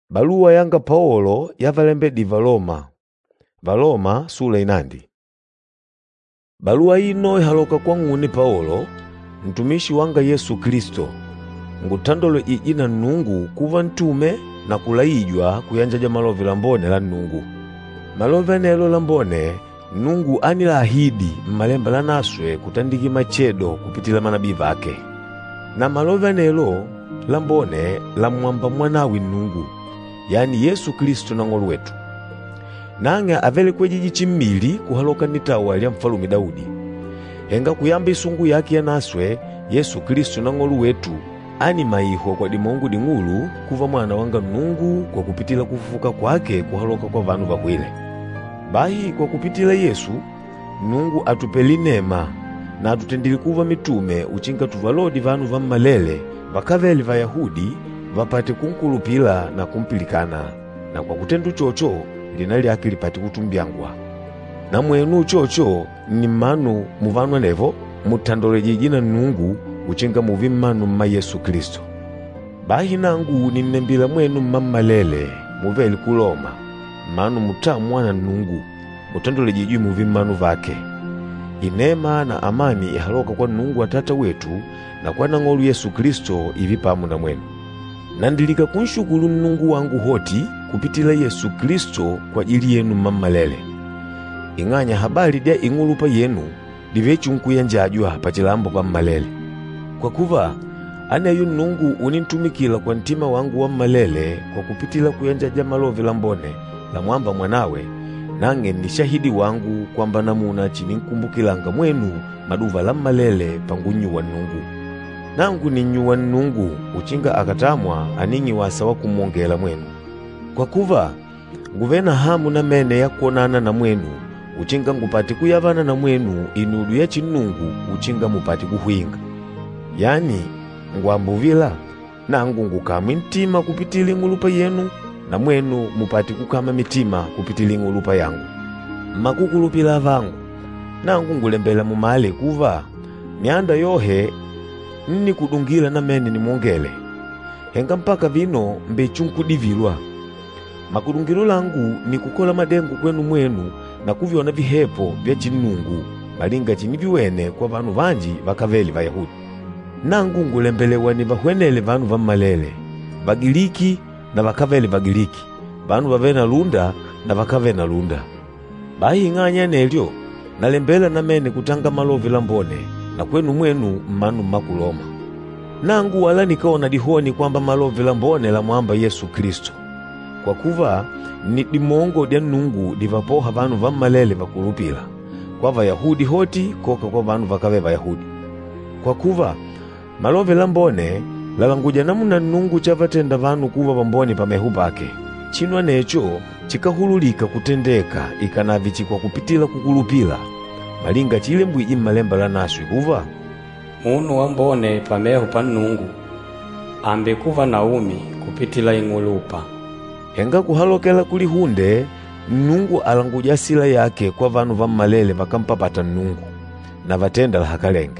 Baluwa yanga Paulo yavalembedi Valoma. Valoma sura inandi. Baluwa ino ihaloka kwang'une Paulo, mtumishi wanga Yesu Kristo, ngutandolo ijina Nnungu kuva ntume na kulayijwa kuyanjaja malove lambone la Nnungu. Malove nelo lambone Nnungu anilahidi mmalemba lanaswe kutandiki machedo kupitila manabii vake. Na malove nelo lambone la mwamba mwanawi Nnungu, yani Yesu Kristo na ng'olu wetu. Nanga avele kwejiji chimmili kuhaloka nitawa lya mfalume Daudi. Henga kuyamba isungu yake ya naswe Yesu Kristo na ng'olu wetu ani maiho kwa dimongu dingulu kuva mwana wanga Nnungu kwa kupitila kufufuka kwake kuhaloka kwa vanu vakwile. Bahi kwa kupitila Yesu, Nnungu atupeli nema na atutendili kuva mitume uchinga tuvalodi vanu va mmalele vakaveli Vayahudi vapate kunkulupila na kumpilikana, na kwa kutendu chocho lina lyake lipate kutumbyangwa. Na mwenu chocho ni manu muvanwa nevo mutandole jijina Nnungu uchinga muvi manu mma Yesu Kristo. Bahi nangu ninembila mwenu mmalele muveli kuloma manu mutamwana Nnungu mutandole jijui muvi manu vake. Inema na amani ihaloka kwa Nnungu atata wetu na kwa ng'olu Yesu Kristo ivi pamu na mwenu. Nandilika kunshukulu Nnungu wangu hoti kupitila Yesu Kristo kwa ajili yenu mmalele. Ing'anya habari dia ing'ulupa yenu divechu nkuyanjajwa pachilambo pa mmalele. Kwa kuva anayu Nnungu unintumikila kwa ntima wangu wa mmalele kwa kupitila kuyanjaja malove lambone la mwamba mwanawe, nange ni shahidi wangu kwamba namuna chini nkumbukilanga mwenu maduva la mmalele pangunyu wa Nnungu. Nangu ni nyuwa Nnungu uchinga akatamwa aningi wasawa kumwongela mwenu. Kwa kuva nguvena hamu na mene ya kuonana na mwenu uchinga ngupati kuyavana na mwenu inudu ya Chinnungu uchinga mupati kuhuinga. Yani ngwambuvila nangu ngukama ntima kupitili ng'ulupa yenu na mwenu mupati kukama mitima kupitili ng'ulupa yangu. Makukulupila vangu nangu ngulembela mumale kuva mianda yohe nni kudungila na mene ni mwongele. Henga mpaka vino mbechunkudivilwa. Makudungilo langu ni kukola madengu kwenu mwenu na kuviona vihepo vya Chinnungu malinga chini viwene kwa vanu vanji vakaveli Vayahudi. Nangu ngulembelewa ni vahwenele vanu va mmalele, Vagiliki na vakaveli Vagiliki, vanu vavena lunda na vakavena lunda. Bahi ing'anya nelyo nalembela na mene kutanga malove lambone na kwenu mwenu mmanu mmakuloma. Nangu wala nikaona dihoni kwamba malove lambone la mwamba Yesu Kristo. Kwa kuva ni dimongo dia Nnungu divapoha vanu va mmalele vakulupila, kwa Vayahudi hoti koka kwa vanu vakave Vayahudi. Kwa kuva malove lambone lalanguja namuna Nnungu chavatenda vanu kuva vamboni pamehu pake, chinwa necho chikahululika kutendeka ikanavichi kwa kupitila kukulupila malinga chile mbwiji mmalemba lanaswi kuva munu wambone pamehu pa Nnungu ambe kuva naumi kupitila ing'ulupa. Henga kuhalokela kulihunde Nnungu alanguja sila yake kwa vanu va mmalele vakampapata Nnungu na vatenda la hakalenge.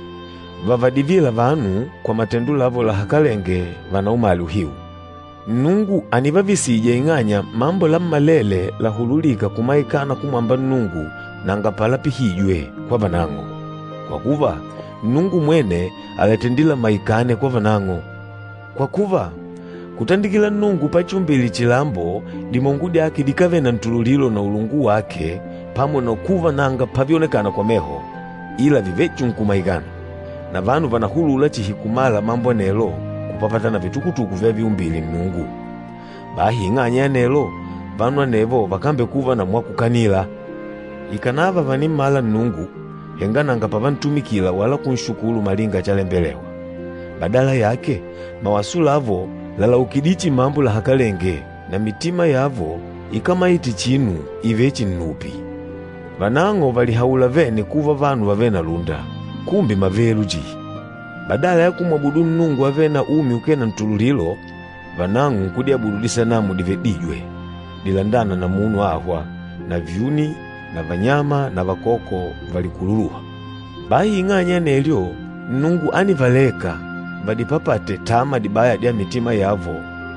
Vavadivila vanu kwa matendu lavo la hakalenge vanauma aluhiu. Nnungu anivavisije ing'anya mambo la mmalele la hululika kumaikana kumwamba Nnungu nanga pala pihijwe kwa vanango. Kwa kuva Nnungu mwene aletendila maikane kwa vanango. Kwa kuva kutandikila Nnungu pachumbili chilambo dimongu dyake dikavena ntululilo na ulungu wake pamwe na kuva nanga pavionekana kwa meho ila vivechu nkumaikana. Na vanu vanahulula chihikumala mambo nelo kupapatana vitukutuku vya viumbili Nnungu. Bahi ing'anya nelo vanu anevo vakambe kuva na mwakukanila. Ikanava vanimala Nnungu henga nanga pavantumikila wala kunshukulu malinga chalembelewa. Badala yake mawasula avo lala ukidichi mambo la hakalenge na mitima yavo ikamaiti chinu ivechi nnupi. Vanango valihaula vene kuva vanu vavena lunda kumbi maveluji. Badala ya kumwabudu Nnungu avena umi ukena ntululilo, vanangu kudiabudu sanamu divedijwe dilandana na munu ahwa na vyuni na vanyama na vakoko valikululuha. Bahi ing'anya nelyo Nnungu anivaleka vadipapate tama dibaya dia mitima yavo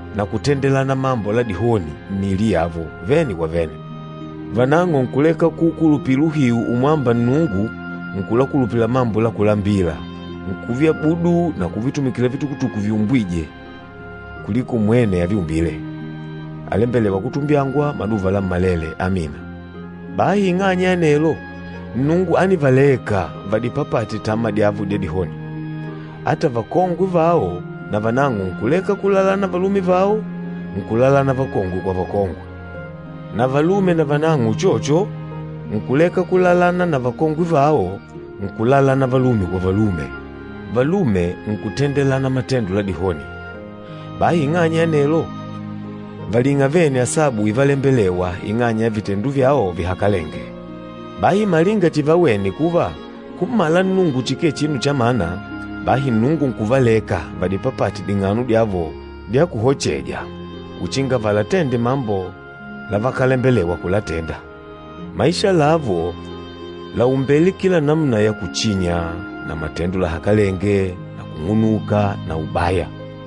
na kutendelana mambo la dihoni mili yavo veni kwa veni. Vanang'o nkuleka kukulupilu hiu umwamba Nnungu, nkulakulupila mambo la kulambila, nkuvya budu na kuvitumikila vitukutuku viumbwije kuliko mwene ya viumbile. Alembelewa kutumbyangwa maduva la malele. Amina. Bahi ing'anya nelo Nnungu anivaleka vadipapati tama diavu dedihoni. Ata vakongwe vao na vanang'o nkuleka kulala na valume vao, nkulala na vakongwe kwa vakongwe. Na valume na vanang'o chocho nkuleka kulalana na vakongwe vao, nkulala na valume kwa valume. Valume nkutendelana matendo la dihoni. Bahi ing'anya nelo valinga vene asabu ivalembelewa ing'anya ya vitendu vyao vihakalenge. Bahi malinga chivaweni kuva kumala Nnungu chike chinu cha mana, bahi Nnungu nkuvaleka vadipapati ding'anu dyavo dya kuhocheja kuchinga valatende mambo lavakalembelewa kulatenda. Maisha lavo laumbeli kila namna ya kuchinya na matendo la hakalenge na kung'unuka na ubaya.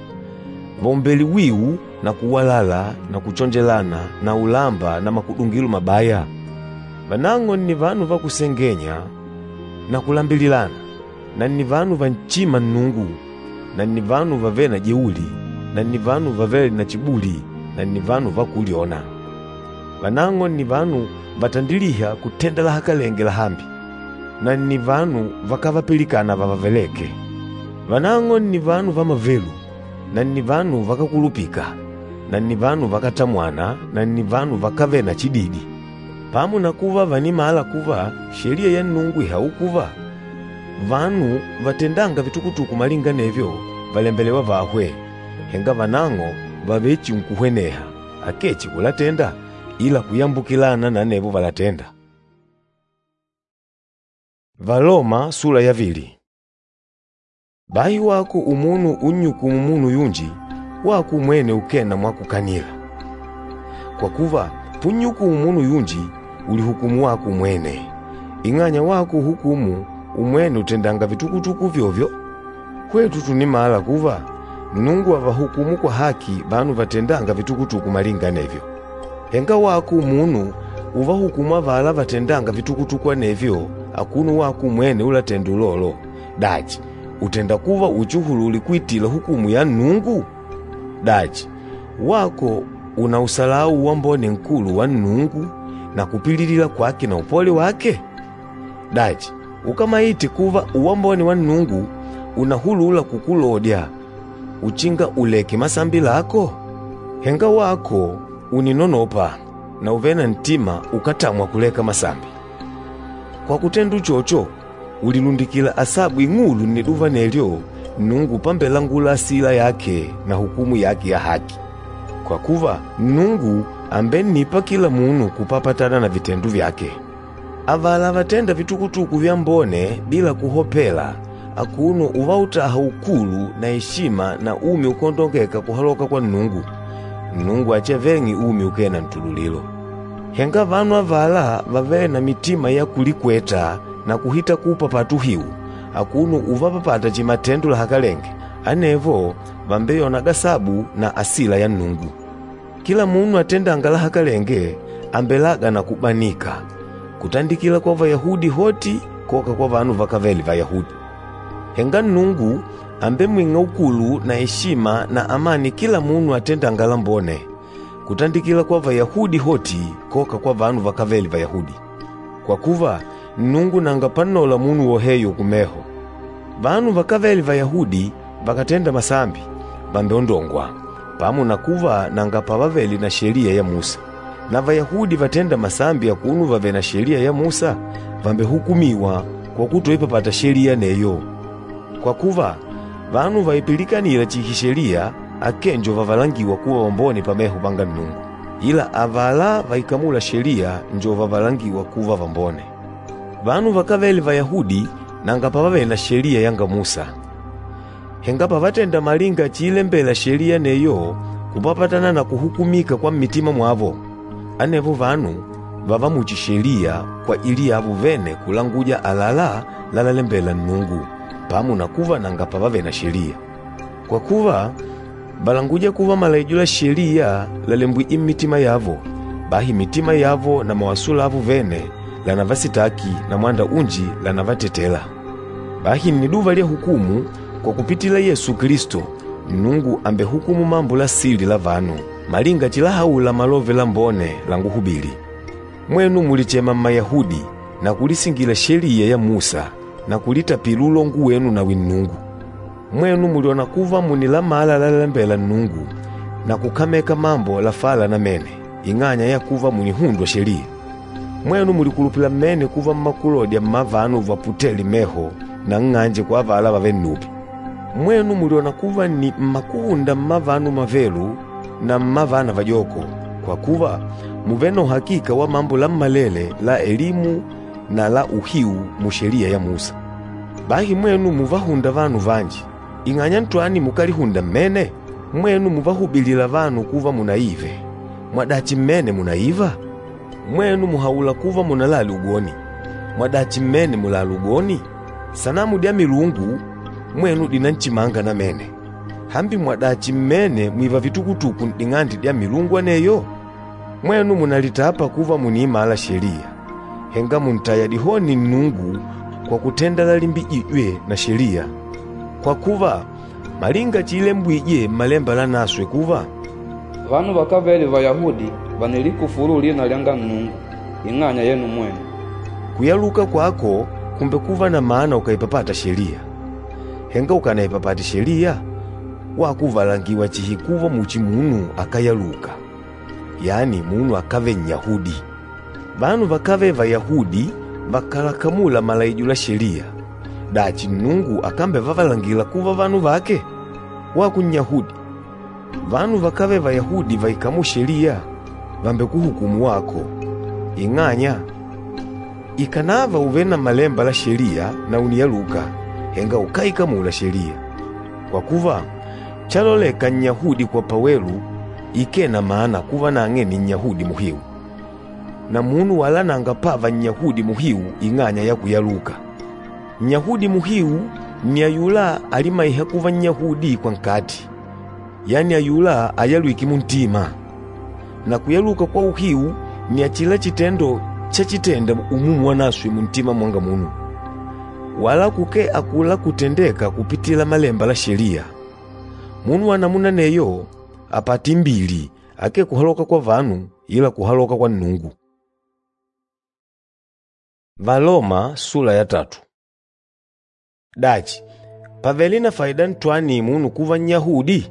Vaumbeli wiu na kuwalala na kuchonjelana na ulamba na makudungilu mabaya. Vanang'o ni vanu vakusengenya na kulambililana, na ni vanu vanchima Nnungu, na ni vanu vavena jeuli, na ni vanu vavele na chibuli, na ni vanu vakuliona. Vanang'o ni vanu vatandiliha kutenda la hakalenge la hambi, na ni vanu vakavapilikana vavaveleke. Vanang'o ni vanu vamavelu, na ni vanu vakakulupika, na ni vanu vakatamwana, na ni vanu vakavena chididi. Pamu na kuva vanimala kuva sheria ya Nnungu ihaukuva, vanu vatendanga vitukutuku malinga nevyo valembelewa vahwe. Henga vanang'o vavechi nkuhweneha akechi kulatenda, ila kuyambukilana na nevo valatenda. Valoma sura ya 2. Bahi wako umunu unyuku mumunu yunji, waku mwene ukena mwakukanila. Kwa kuva punyuku umunu yunji ulihukumu waku mwene, ing'anya waku hukumu umwene utendanga vitukutuku vyovyo. Kwetu tunimala kuva Nnungu avahukumu kwa haki vanu vatendanga vitukutuku malinga nevyo. Henga waku umunu uvahukumu avala vatendanga vitukutuku anevyo, akunu waku mwene ulatenda ulolo. Daji utenda kuva uchuhululi kuitila hukumu ya Nnungu? Daji wako una usalau wambone nkulu wa Nnungu na kupililila kwake na upole wake? Daji ukamaiti kuva uwambone wa Nnungu unahulula kukulodya uchinga uleke masambi lako? Henga wako uninonopa na uvena ntima ukatamwa kuleka masambi. Kwa kutendu chocho ulilundikila asabu ing'ulu niduva nelyo Nnungu pambelangula asila yake na hukumu yake ya haki. Kwa kuva Nnungu ambenipa kila munu kupapatana na vitendu vyake. Avala vatenda vitukutuku vya mbone bila kuhopela, akuno uvautaha ukulu na heshima na umi ukondongeka kuhaloka kwa Nnungu. Nnungu achevengi umi ukena ntululilo. Henga vanu avala vavele na mitima ya kulikweta na kuhita kupa patuhiu, akuno uvapapata chimatendo la hakalenge, anevo vambeyona gasabu na asila ya Nnungu. Kila munu atendanga la hakalenge ambelaga na kubanika, kutandikila kwa Vayahudi hoti koka kwa vanu vakaveli Vayahudi. Henga Nnungu ambe mwinga ukulu na heshima na amani kila munu atendanga la mbone, kutandikila kwa Vayahudi hoti koka kwa vanu vakaveli Vayahudi. Kwa kuva Nnungu nanga panola munu woheyo kumeho. Vanu vakaveli Vayahudi vakatenda masambi vambeondongwa, pamu na kuva nanga pavaveli na sheria ya Musa. Na Vayahudi vatenda masambi ya kunu vave na sheria ya Musa vambehukumiwa kwa kutoipapata sheria neyo. Kwa kuva vanu vaipilikanila chihisheria akenjo vavalangiwa kuwa wamboni pameho panga Nnungu, ila avala vaikamula sheria njo vavalangiwa kuva vambone. Vanu vakaveli Vayahudi nanga pavave na sheria yanga Musa. Henga pavatenda malinga chilembela sheria neyo kupapatana na kuhukumika kwa mitima mwavo, anevo vanu vava muchisheria kwa ili yavu vene kulanguja alala lalalembela Nnungu, pamu na kuva nanga pavave na sheria. Kwa kuva balanguja kuva malaijula sheria lalembwi imitima yavo, bahi mitima yavo na mawasula avu vene lanavasitaki na mwanda unji lanavatetela. Bahi niduva lia hukumu kwa kupitila Yesu Kristo, Nungu ambe hukumu mambo la sili la vanu, malinga chilahaula malove la mbone languhubili. Mwenu mulichema Mayahudi na kulisingila sheria ya Musa na kulita pilulo ngu wenu na winungu. Mwenu muliona kuva munila mala lalembela Nungu na kukameka mambo la fala na mene, inganya ya kuva munihundwa sheria. Mwenu mulikulupila mene kuva makulodya mavanu vaputeli meho na nganje kwa vala vavenupi. Mwenu muliona kuva ni makuunda mavanu mavelu na mavana vajoko, kwa kuva muveno hakika wa mambo la malele la elimu na la uhiu musheria ya Musa. Bahi mwenu muvahunda vanu vanji, inganya ntwani mukalihunda mene. Mwenu muvahubilila vanu kuva munaive, mwadachi mene munaiva. Mwenu muhaula kuva munalali ugoni, mwadachi mene mulali ugoni. Sanamu dia milungu mwenu dinanchimanga na mene, hambi mwadachi mene mwiva vitukutuku nding'andi dia milungu aneyo. Mwenu munalitapa kuva munimala sheria, henga muntayadihoni Nungu kwa kutenda lalimbi ijwe na sheria. Kwa kuva malinga chilembwije malemba la naswe kuva vanu vakaveli Vayahudi vanilikufuru lina lyanga Nungu, ing'anya yenu mwenu. Kuyaluka kwako kumbe kuva na maana ukaipapata sheria. Henga ukanaipapati sheria, wakuvalangiwa chihikuva muchi munu akayaluka, yani munu akave Nyahudi. Vanu vakave Vayahudi vakalakamula malaijula sheria, dachi Nungu akambe vavalangila kuva vanu vake waku Nyahudi. Vanu vakave Vayahudi vaikamu sheria, vambe kuhukumu wako, ing'anya ikanava uvena malemba la sheria na uniyaluka, henga ukaikamula sheria. Kwa kuva chaloleka Nyahudi kwa pawelu ikena maana kuva nange ni Nyahudi muhiu, na munu wala nanga pava Nyahudi muhiu ing'anya ya kuyaluka. Nyahudi muhiu ni ayula alimaiha kuva Nyahudi kwa nkati, yani ayula ayalwiki muntima. Na kuyaluka kwa uhiu ni achila chitendo chachitenda umumu wanaswi muntima mwanga munu, wala kuke akula kutendeka kupitila malemba la sheria. Munu wanamuna neyo apati mbili, ake kuhaloka kwa vanu ila kuhaloka kwa Nungu. Valoma sura ya 3. Dachi pavelina faida ntwani munu kuva Nyahudi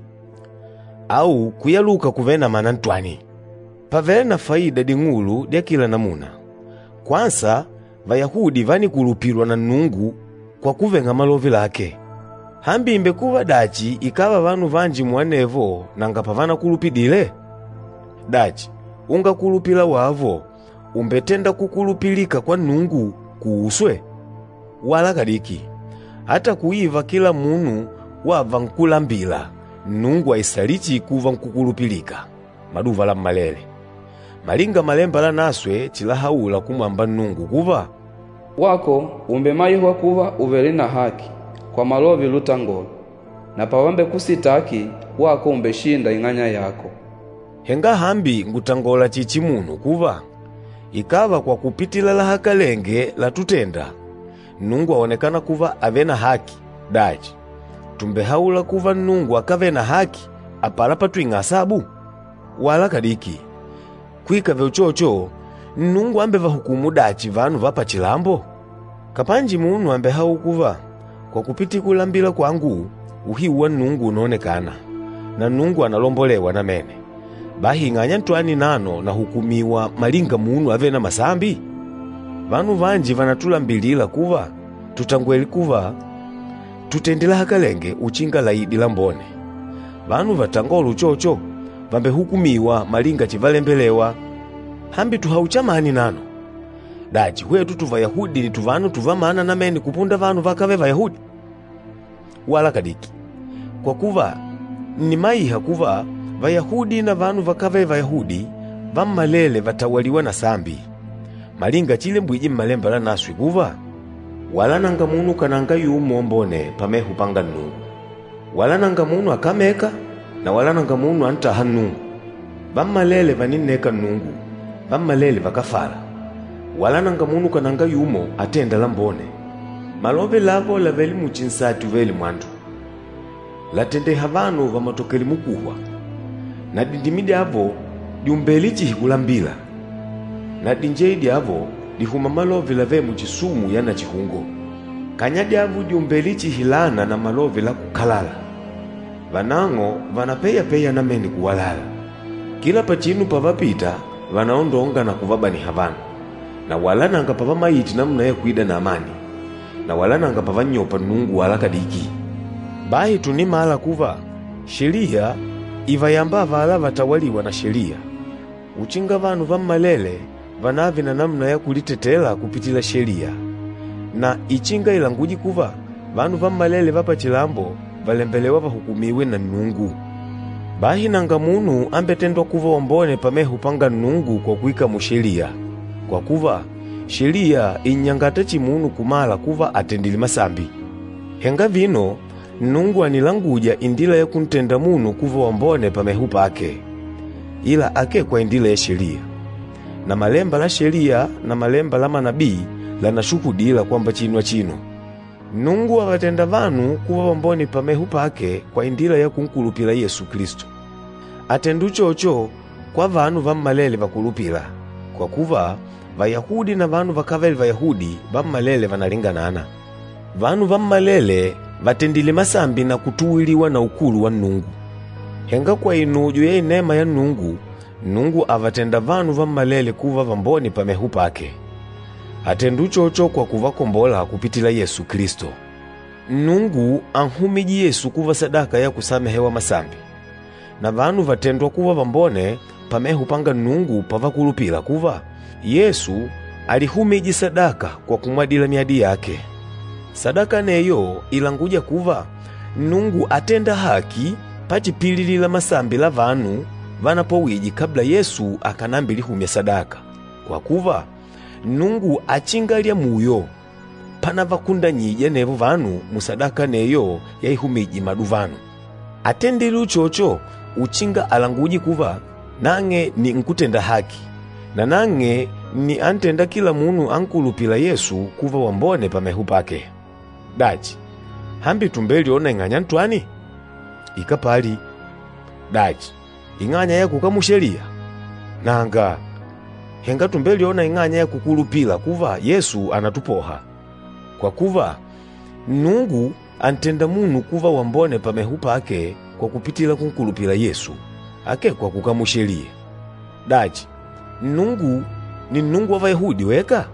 au kuyaluka kuvena mana ntwani? Pavelina faida dingulu dia kila namuna. Kwanza Vayahudi vani kulupirwa na Nungu kwa kuvenga malovi lake, hambi imbe kuva dachi ikava vanu vanji mwanevo nanga pavana kulupidile. Dachi unga kulupila wavo umbetenda kukulupilika kwa Nungu kuuswe? Wala kadiki hata kuiva kila munu wava nkulambila Nungu aisalichi kuva nkukulupilika maduva la malele. Malinga malemba la naswe chilahaula kumwamba Nungu kuva wako umbemaihwa kuva uvelina haki kwa malovi lutangolo, na pawambe kusitaki wako umbeshinda ing'anya yako. Henga hambi ngutangola chichi munu kuva ikava kwa kupitila la hakalenge la tutenda Nungu aonekana kuva avena haki. Dachi tumbehaula kuva Nungu akavena haki apala patwinga sabu? Wala kadiki kwika uchocho Nungu ambe vahukumu dachi vanu vapa chilambo? Kapanji munu ambe hau kuva kwa kupiti kulambila kwangu uhiu wa Nungu unaonekana, na Nungu analombolewa na mene. Bahi ng'anya ntwani nano na hukumiwa malinga munu avena masambi? Vanu vanji vanatulambilila kuva tutangweli kuva tutendela hakalenge uchinga laidi la mbone. Vanu vatangolo uchocho vambe hukumiwa malinga chivalembelewa, hambi tuhauchamani nano. Dachi hwetu tuvayahudi ni tuvanu tuvamana na meni kupunda vanu vakave Vayahudi? Wala kadiki kwa kuva ni maiha kuva Vayahudi na vanu vakave Vayahudi vamalele vatawaliwa na sambi. Malinga chile mbwiji malemba la naswi kuva wala nanga munu kananga yumo mbone pamehu panga Nungu, wala nanga munu akameka na wala nanga munu antaha Nnungu. Vammalele vanineka Nnungu, vammalele vakafala. Wala nanga munu kananga yumo atenda lambone. Malove lavo laveli muchinsati veli mwandu. Latendeha vanu vamatokeli mukuhwa. Na dindimidi avo diumbeli chihikulambila. Na dinjeidi avo dihuma malove lave muchisumu yana chihungo. Kanyadi avo diumbeli chihilana na malove la kukalala. Vanango vanapeya na meni kuwalala. Kila pachinu pavapita vanaondonga na kuvabani havanu. Na wala nanga pavamayiti namna ya kuida na amani. Na wala nanga pavanyopa Nnungu wala kadiki. Bahi tunimala kuva sheria ivayamba vala vatawaliwa na sheria. Uchinga vanu vammalele vanavi na namna ya kulitetela kupitila sheria. Na ichinga ilanguji kuva vanu vammalele vapa chilambo valembelewa vahukumiwe na Nnungu. Bahi nanga munu ambetendwa kuva wambone pamehu panga Nnungu kwa kuika musheria. Kwa kuva sheria inyangata chimunu kumala kuva atendili masambi. Henga vino Nnungu anilanguja indila ya kuntenda munu kuva wambone pamehu pake. Ila ake kwa indila ya sheria. Na malemba la sheria na malemba la manabii lanashukudila kwamba chinwa chino. Nnungu avatenda vanu kuva wambone pamehu pake kwa indila ya kunkulupila Yesu Kristo. Atendu chocho kwa vanu vammalele vakulupila. Kwa kuva Vayahudi na vanu vakaveli Vayahudi vammalele vanalinganana. Vanu vammalele vatendile masambi na kutuwiliwa na ukulu wa Nnungu. Henga kwa inujo ya inema ya Nnungu, Nnungu avatenda vanu vammalele kuva vamboni pamehu pake. Atendu chocho kwa kuvakombola kupitila Yesu Kristo. Nnungu anhumiji Yesu kuva sadaka ya kusamehewa masambi. Na vanu vatendwa kuva vambone pamehu panga Nnungu pavakulupila kuva Yesu alihumiji sadaka kwa kumwadila miadi yake. Sadaka neyo ilanguja kuva Nnungu atenda haki pachipililila masambi la vanu vanapowiji kabla Yesu akanambi lihumya sadaka. Kwa kuva Nnungu achingalya muyo pana vakundanyija nevo vanu musadaka neyo yaihumiji madu vanu. Atendili uchocho uchinga alanguji kuva nange ni nkutenda haki. Na nange ni antenda kila munu ankulupila Yesu kuva wambone pamehu pake. Dachi, hambi tumbeli ona inganya ntwani? Ikapali. Dachi, inganya ya kukamushelia? Nanga, henga tumbeli ona inganya ya kukulupila kuva Yesu anatupoha. Kwa kuva Nnungu antenda munu kuva wambone pamehu pake kwa kupitila kunkulupila Yesu, ake kwa kukamushelia. Dachi, Nnungu ni Nnungu wa Vayahudi weka?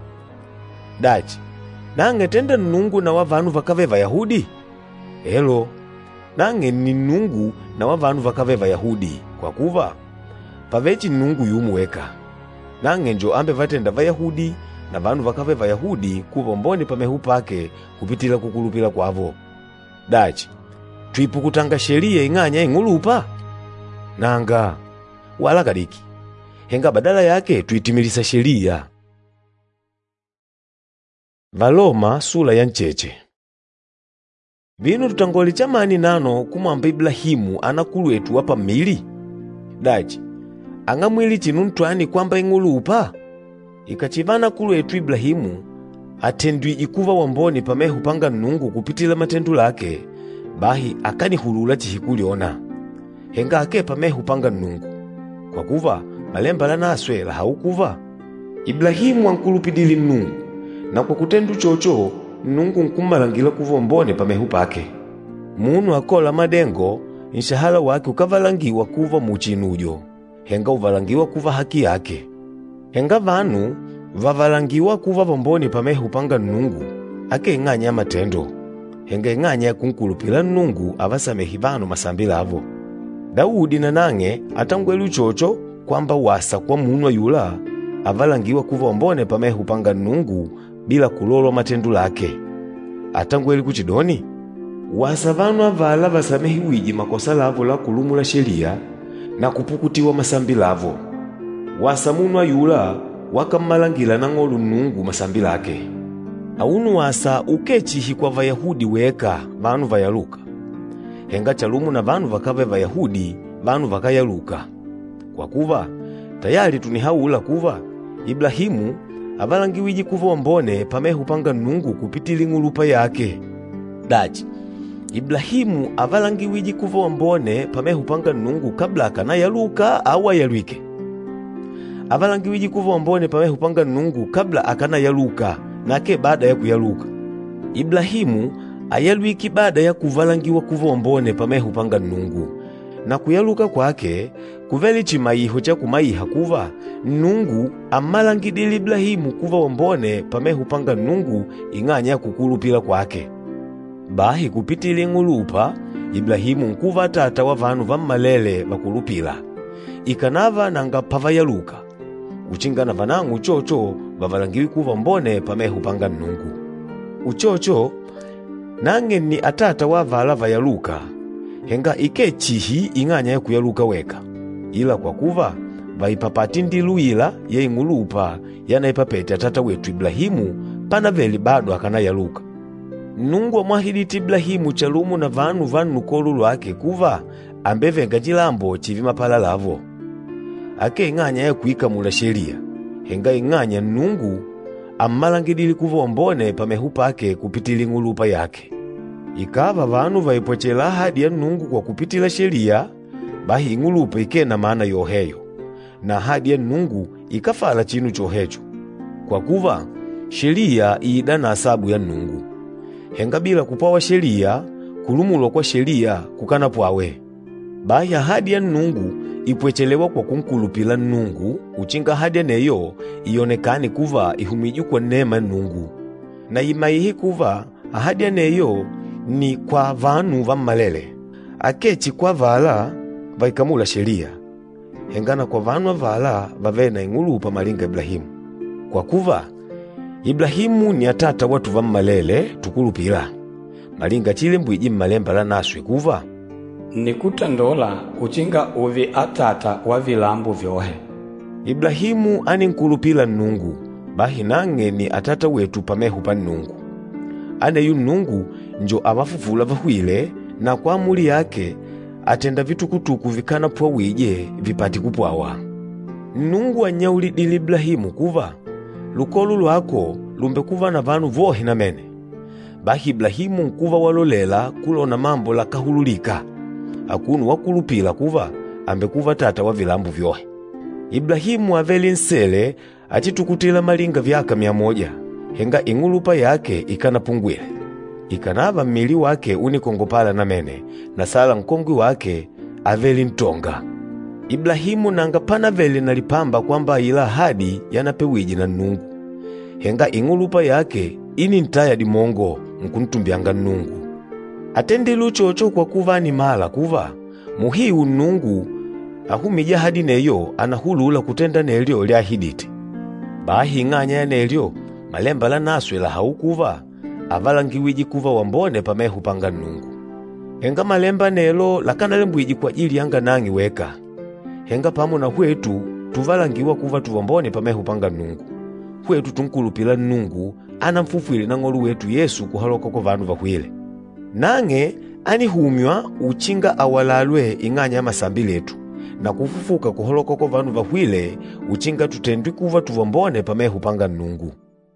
Dachi, nange tenda Nnungu na wavanu vakave Vayahudi? Elo, nange ni Nnungu na wavanu vakave Vayahudi, kwa kuva pavechi Nnungu yumu weka. Nange njo ambe vatenda Vayahudi na vanu vakave Vayahudi kuva mboni pamehu pake kupitila kukulupila kwavo. Dachi, tuipukutanga sheria inganya ingulupa? Nanga, wala kadiki. Henga badala yake tuitimilisa sheria. Valoma sura ya ncheche. Vino tutangoli chamani nano kumwamba Ibrahimu anakulu etu wapa mili? Dachi, angamwili chinu ntwani kwamba ingulupa? Ikachivana kulu etu Ibrahimu atendwi ikuva wamboni pamehu panga Nnungu kupitila matendu lake, bahi akanihulula chihikuliona. Henga ake pamehu panga Nnungu. Kwa kuva malemba la naswe la haukuva Ibrahimu ankulupidili Nnungu, na kwa kutendu chocho Nnungu nkumalangila kuva mbone pamehu pake. Munu akola madengo inshahala wake ukavalangiwa kuva muchinujo, henga uvalangiwa kuva haki yake. Henga vanu vavalangiwa kuva vamboni pamehu panga Nnungu, ake inganya matendo. Henga inganya kunkulupila Nnungu avasamehi vanu masambila avo. Daudi na nange atangwelu chocho kwamba wasa kwa munwa yula avalangiwa kuva wambone pamehu panga Nnungu bila kulolwa matendu lake. Atangweli kuchidoni wasa vanu avala vasamehi wiji makosa lavo la kulumula sheria na kupukutiwa masambi lavo. Wasa munwa yula wakamalangila na ngolu Nnungu masambi lake. Aunu wasa ukechihi kwa Vayahudi weka vanu vayaluka. henga chalumu na vanu vakave Vayahudi vanu vakayaluka. Kwa kuva tayari tunihaula kuva Ibrahimu avalangiwiji kuva wambone pameho panga Nnungu kupitili ng'ulupa yake. Dachi Ibrahimu avalangiwiji kuva wambone pameho panga Nnungu kabla akana yaluka au ayalwike? Avalangiwiji kuva wambone pameho panga Nnungu kabla akana yaluka nake baada ya kuyaluka. Ibrahimu ayalwiki baada ya kuvalangiwa kuva wambone pameho panga Nnungu, na kuyaluka kwake kuveli chimaiho cha kumaiha kuva Nnungu amalangidili Ibrahimu kuva wambone pameho panga Nnungu ing'anya kukulupila kwake. Bahi kupitili ng'ulupa Ibrahimu nkuva tata wa vanu vammalele vakulupila. Ikanava nanga pavayaluka uchingana vanangu uchocho vavalangiwi kuva mbone pameho panga Nnungu. Uchocho nange ni atata wa vala vayaluka, henga ikechihi ing'anya ya kuyaluka weka, ila kwa kuva vaipapati ndiluila ya ing'ulupa yanaipapete atata wetu Ibrahimu panaveli bado akana yaluka. Nnungu amwahiditi Ibrahimu chalumu na vanu vanukolu lwake kuva ambevenga chilambo chivimapala lavo. Ake ing'anya ya kuikamula sheria, henga ing'anya Nnungu ammalangidili kuva wambone pameho pake kupitili ng'ulupa yake. Ikava vanu vaipochela ahadi ya Nnungu kwa kupitila sheria, bahi ng'ulupa ikena maana yoheyo, na ahadi ya Nnungu ikafala chinu chohecho. Kwa kuva sheria iida na asabu ya Nnungu, henga bila kupawa sheria kulumulo kwa sheria kukana pwawe. Bahi ahadi ya Nnungu ipwechelewa kwa kunkulupila Nnungu uchinga ahadi neyo ionekani kuva ihumiju kwa neema Nnungu, na imaihi kuva ahadi neyo ni kwa vanu vammalele. Akechi kwa vala vaikamula sheria, hengana kwa vanu vala vavena ing'ulupa malinga Ibrahimu. Kwa kuva Ibrahimu ni atata watu vammalele tukulupila malinga chile mbwiji mmalemba la naswe kuva nikutandola uchinga uvi atata wa vilambu vyohe. Ibrahimu ani nkulupila Nnungu, bahi nange ni atata wetu pameho pa Nnungu. Aneyu Nnungu njo avafufula vahwile, na kwa amuli yake atenda vitukutuku vikana pwa wije vipati kupwawa. Nnungu anyaulidili Ibrahimu kuva lukolu lwako lumbe kuva na vanu vohe na mene. Bahi Ibrahimu nkuva walolela kulona mambo la kahululika, akunu wakulupila kuva ambe kuva tata wa vilambu vyohe. Ibrahimu aveli nsele achitukutila malinga vyaka 100, henga ing'ulupa yake ikanapungwile. Ikanava mmili wake unikongopala na mene, na sala nkongwi wake aveli ntonga. Ibrahimu nanga panaveli nalipamba kwamba ila ahadi yanapewiji na Nnungu, henga ing'ulupa yake ini ntaya dimongo nkuntumbianga Nnungu. Atendilu chocho kwa kuva ni mala kuva muhiu Nnungu ahumija hadi neyo anahulula kutenda nelyo lyahiditi. Bahi ng'anya nelyo malemba la naswe la haukuva avalangiwiji kuva wambone pameho panga Nnungu. Henga malemba nelo lakanale mbwiji kwa ajili yanga nangi weka, henga pamu na hwetu tuvalangiwa kuva tuvambone pameho panga Nnungu. Hwetu tunkulupila Nnungu anamfufwile na ng'olu wetu Yesu kuhaloka kwa vanu vahwile. Nange anihumywa uchinga awalalwe ing'anya masambi letu, na kufufuka kuholoka kwa vanu vahwile uchinga tutendwi kuva tuvambone pameho panga Nnungu.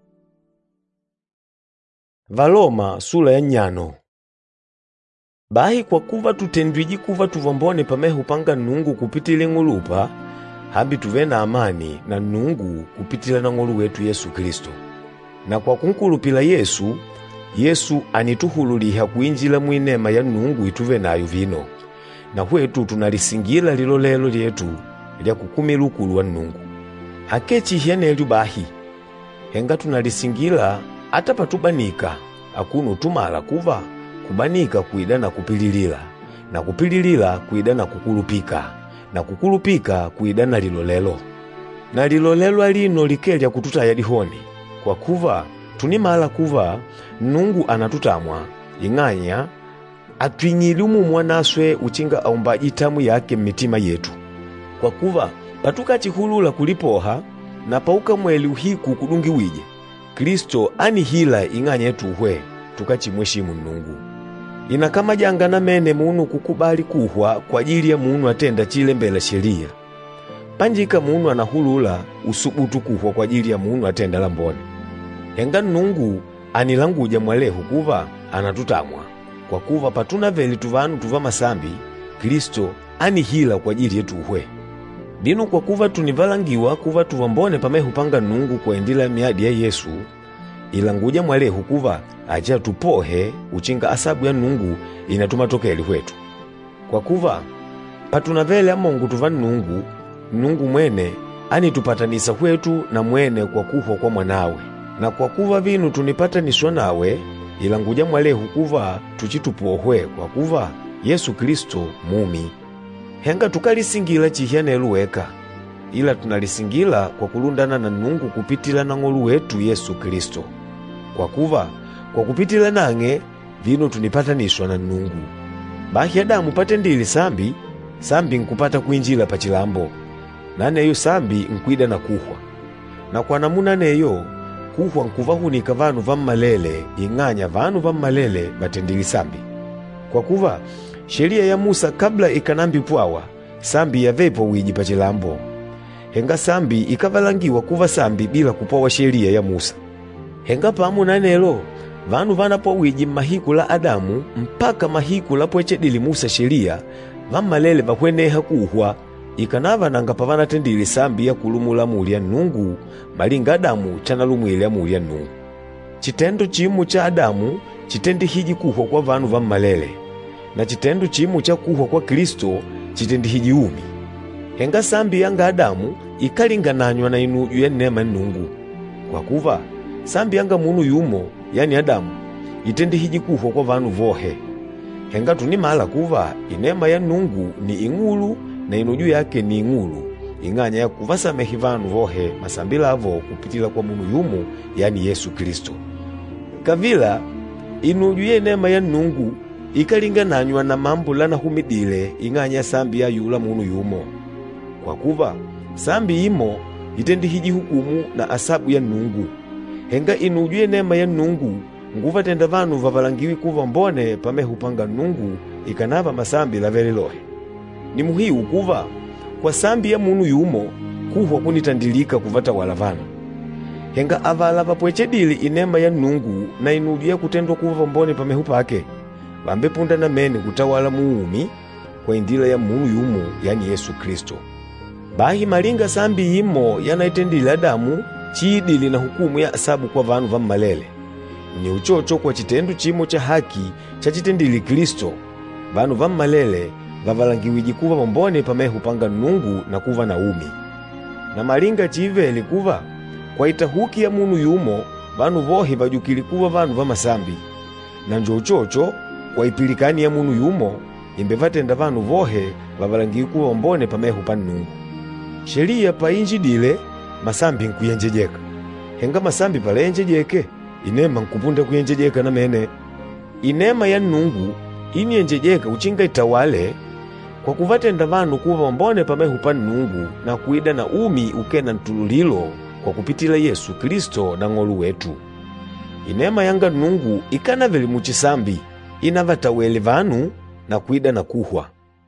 Valoma sura ya 4. Bahi kwa kuva tutendwiji kuva tuvambone pameho panga Nnungu kupitile ng'ulupa, hambi tuve na amani na Nnungu kupitila na ng'olu wetu Yesu Kristo. Na kwa kunkulupila Yesu anituhululiha kuinjila mwinema ya Nnungu ituve nayo vino, na hwetu tunalisingila lilolelo lyetu lya kukumila ukulu wa Nnungu. Akechi hienelyu bahi henga tunalisingila ata patubanika, akunu tumala kuva kubanika kuida na kupililila, na kupililila kuida na kukulupika, na kukulupika kuida na lilolelo, na lilolelo alino likelya kututaya dihoni. Kwa kuva tunimala kuva Nnungu anatutamwa ing'anya atwinyilumu mwanaswe uchinga aumbaji tamu yake mitima yetu. Kwa kuva patukachihulula kulipoha na pauka mweli uhiku kudungi wije, Kristo anihila ing'anya yetu hwe tukachimweshimu Nnungu. ina kama janga na mene munu kukubali kuhwa kwa ajili ya munu atenda chile mbele sheria. Panjika munu anahulula usubutu kuhwa kwa ajili ya munu atenda lambone. Henga Nungu anilanguja mwalehu kuva anatutamwa. Kwa kuva patuna veli tuvanu tuva masambi, Kristo anihila kwa ajili yetu uhwe. Dino kwa kuva tunivalangiwa kuva tuvambone pamehu panga Nungu kwa endila miadi ya Yesu, ilanguja mwalehu kuva aja tupohe uchinga asabu ya Nungu inatumatokeli hwetu. Kwa kuva patuna vele ya Mungu tuva Nungu mwene anitupatanisa hwetu na mwene kwa kuhwa kwa mwanawe. Na kwa kuva vinu tunipataniswa nawe, ilanguja mwalehu kuva tuchitupohwe kwa kuva Yesu Kristo mumi. Henga tukalisingila chihyanelu weka, ila tunalisingila kwa kulundana na Nungu kupitila na ng'olu wetu Yesu Kristo. Kwa kuva kwa kupitila nange vinu tunipatanishwa na Nungu. Bahi Adamu patendili sambi nkupata kuinjila pachilambo, naneyo sambi nkwida na kuhwa. Na kwa namuna neyo kuhwa nkuvahunika vanu vammalele ing'anya vanu vammalele batendili sambi. Kwa kuva sheria ya Musa kabla ikanambi pwawa, sambi yavepo wiji pachilambo. Henga sambi ikavalangiwa kuva sambi bila kupowa sheria ya Musa. Henga pamu nanelo vanu vanapo wiji mahiku la Adamu mpaka mahiku la pwechedili Musa sheria, vammalele vahweneha kuhwa, ikanava nanga pavana tendili sambi ya kulumula muli ya Nungu, malinga Adamu chanalumwile ya muli ya Nungu. Chitendo chimu cha Adamu chitendi hiji kuhwa kwa vanu vammalele, na chitendo chimu cha kuhwa kwa Kristo chitendi hiji umi. Henga sambi yanga Adamu ikalingananywa na inuju ya nema Nungu. Kwa kuva sambi yanga munu yumo, yani Adamu, itendi hiji kuhwa kwa vanu vohe. Henga tunimala kuva inema ya Nungu ni ingulu na inuju yake ni ingulu, ing'anya ya kuvasamehi vanu vohe masambila avo kupitila kwa munu yumo, yani Yesu Kristo. Kavila inuju ya inema ya Nungu ikalingananywa na mambo lana humidile ing'anya sambi ya yula munu yumo. Kwa kuva sambi imo itendi hiji hukumu na asabu ya Nungu. Henga inuju ya inema ya Nungu nguva tenda vanu vavalangiwi kuva mbone pamehu panga Nungu ikanava masambi la veli lohe. Ni muhiu kuva kwa sambi ya munu yumo kuhwa kunitandilika kuvata wala vanu. Henga avala vapwechedili inema ya Nungu na inuju ya kutendwa kuva mbone pamehu pake, vambepunda na mene kutawala muumi kwa indila ya munu yumo, yani Yesu Kristo. Bahi malinga sambi imo yanaitendili Adamu chidili na hukumu ya asabu kwa vanu vammalele, ni uchocho kwa chitendu chimo cha haki cha chitendili Kristo, vanu vammalele vavalangiwiji kuva vambone pamehu panga Nungu na kuva na umi. Na malinga chiveli kuva kwa itahuki ya munu yumo vanu vohi vajukili kuva vanu vamasambi, na njo uchocho kwa ipilikani ya munu yumo imbevatenda vanu vohe vavalangiwi kuva vambone pamehu pa Nungu. Sheria pa injidile masambi nkuyenjejeka. Henga masambi pale enjejeke, inema nkupunda kuyenjejeka na mene. Inema ya Nungu iniyenjejeka uchinga itawale kwa kuvatenda vanu kuva mbone pamehu pa Nungu na kuida na umi ukena ntululilo kwa kupitila Yesu Kristo na ng'olu wetu. Inema yanga Nungu ikana veli muchisambi inavatawele vanu na kuida na kuhwa.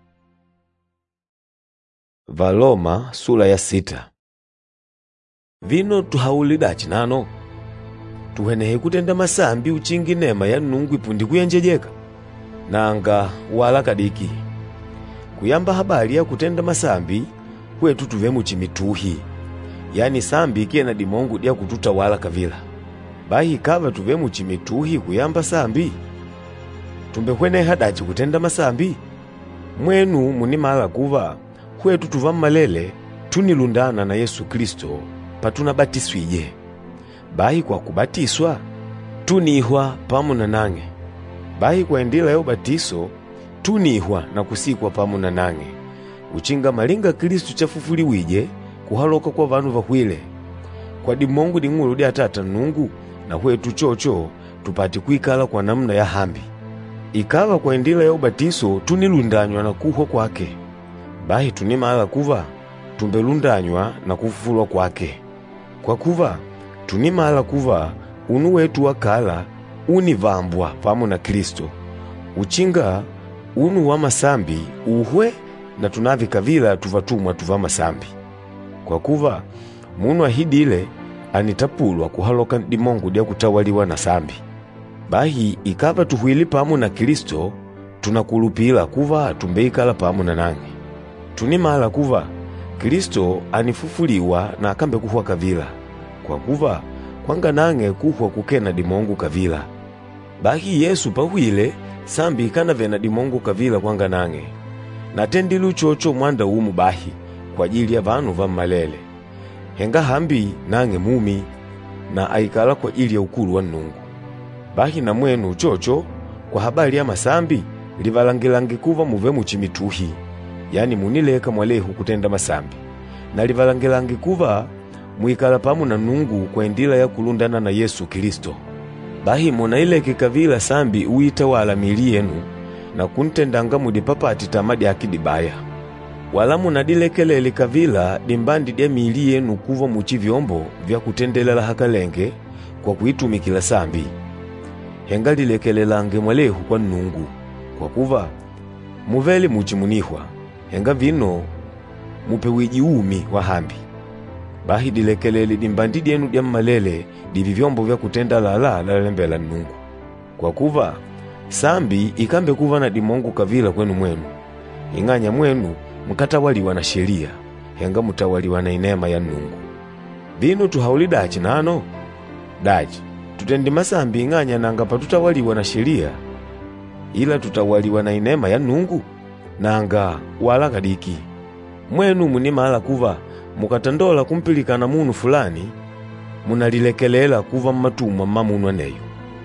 Valoma sura ya 6. Vino tuhaulida chinano tuhenehe kutenda masambi uchingi nema ya Nungu ipundi kuyenjejeka, nanga wala kadiki. Kuyamba habari ya kutenda masambi kwetu tuve muchimituhi, yani sambi kena dimongu dia kututa wala kavila. Bahi kava tuve muchimituhi kuyamba sambi, tumbehwene hadachi kutenda masambi. Mwenu munimala kuva kwetu tuva mmalele tunilundana na Yesu Kristo patuna batiswije. Bahi kwa kubatiswa tunihwa pamuna nange. Bahi kwa endila ya ubatiso tunihwa na kusikwa pamuna nange, uchinga malinga Kristo chafufuliwije kuhaloka kwa vanu vahwile. Kwa dimongu ding'ulu dia Tata Nungu na hwetu chocho tupati kuikala kwa namna ya hambi. Ikava kwa endila ya ubatiso tunilundanywa na kuhwa kwake. Bahi tunimala kuva tumbelundanywa na kufufulwa kwake. Kwa kuva tunimala kuva unu wetu wakala univambwa pamu na Kristo, uchinga unu wa masambi uhwe na tunavikavila tuvatumwa tuva masambi. Kwa kuva munu ahidile anitapulwa kuhaloka dimongu dia kutawaliwa na sambi. Bahi ikava tuhuili pamu na Kristo tunakulupila kuva tumbeikala pamu na nange. Tunimala kuva Kristo anifufuliwa na akambe kuhwa kavila. Kwa kuva kwanga nange kuhwa kukena dimongu kavila. Bahi Yesu pahuile sambi ikanavena dimongu kavila kwanga nange. Natendilu chocho mwanda umu bahi kwa ajili ya vanu va malele. Henga hambi nange mumi na aikala kwa ajili ya ukulu wa Nungu. Bahi na mwenu chocho kwa habari ya masambi livalangilangi kuva muve muchimituhi, yani munileka mwalehu kutenda masambi. Na livalangilangi kuva muikala pamu na Nungu kwa indila ya kulundana na Yesu Kristo. Bahi munaileke kavila sambi uitawala mili yenu na kuntendanga mudipapati tamadi akidibaya. Wala munadilekelele kavila dimbandi dia mili yenu kuva muchivyombo vya kutendelela hakalenge kwa kuitumikila sambi. Henga lilekelelanga mwalehu kwa Nungu, kwa kuva muveli muchimunihwa, henga vino mupewiji umi wa hambi. Bahi dilekelele dimbandi dienu dia malele divivyombo vya kutenda lala lalembela Nungu. Kwa kuva sambi ikambe kuva na dimongu kavila kwenu mwenu, inganya mwenu mkatawaliwa na sheria, henga mutawaliwa na inema ya Nungu. Vino tuhauli dachi nano? Dachi tutendi masambi inganya nanga patutawaliwa na sheria, ila tutawaliwa na inema ya Nungu? Nanga wala kadiki. Mwenu munimala kuva mukatandola kumpilikana munu fulani, munalilekelela kuva matumwa mamunu aneyo.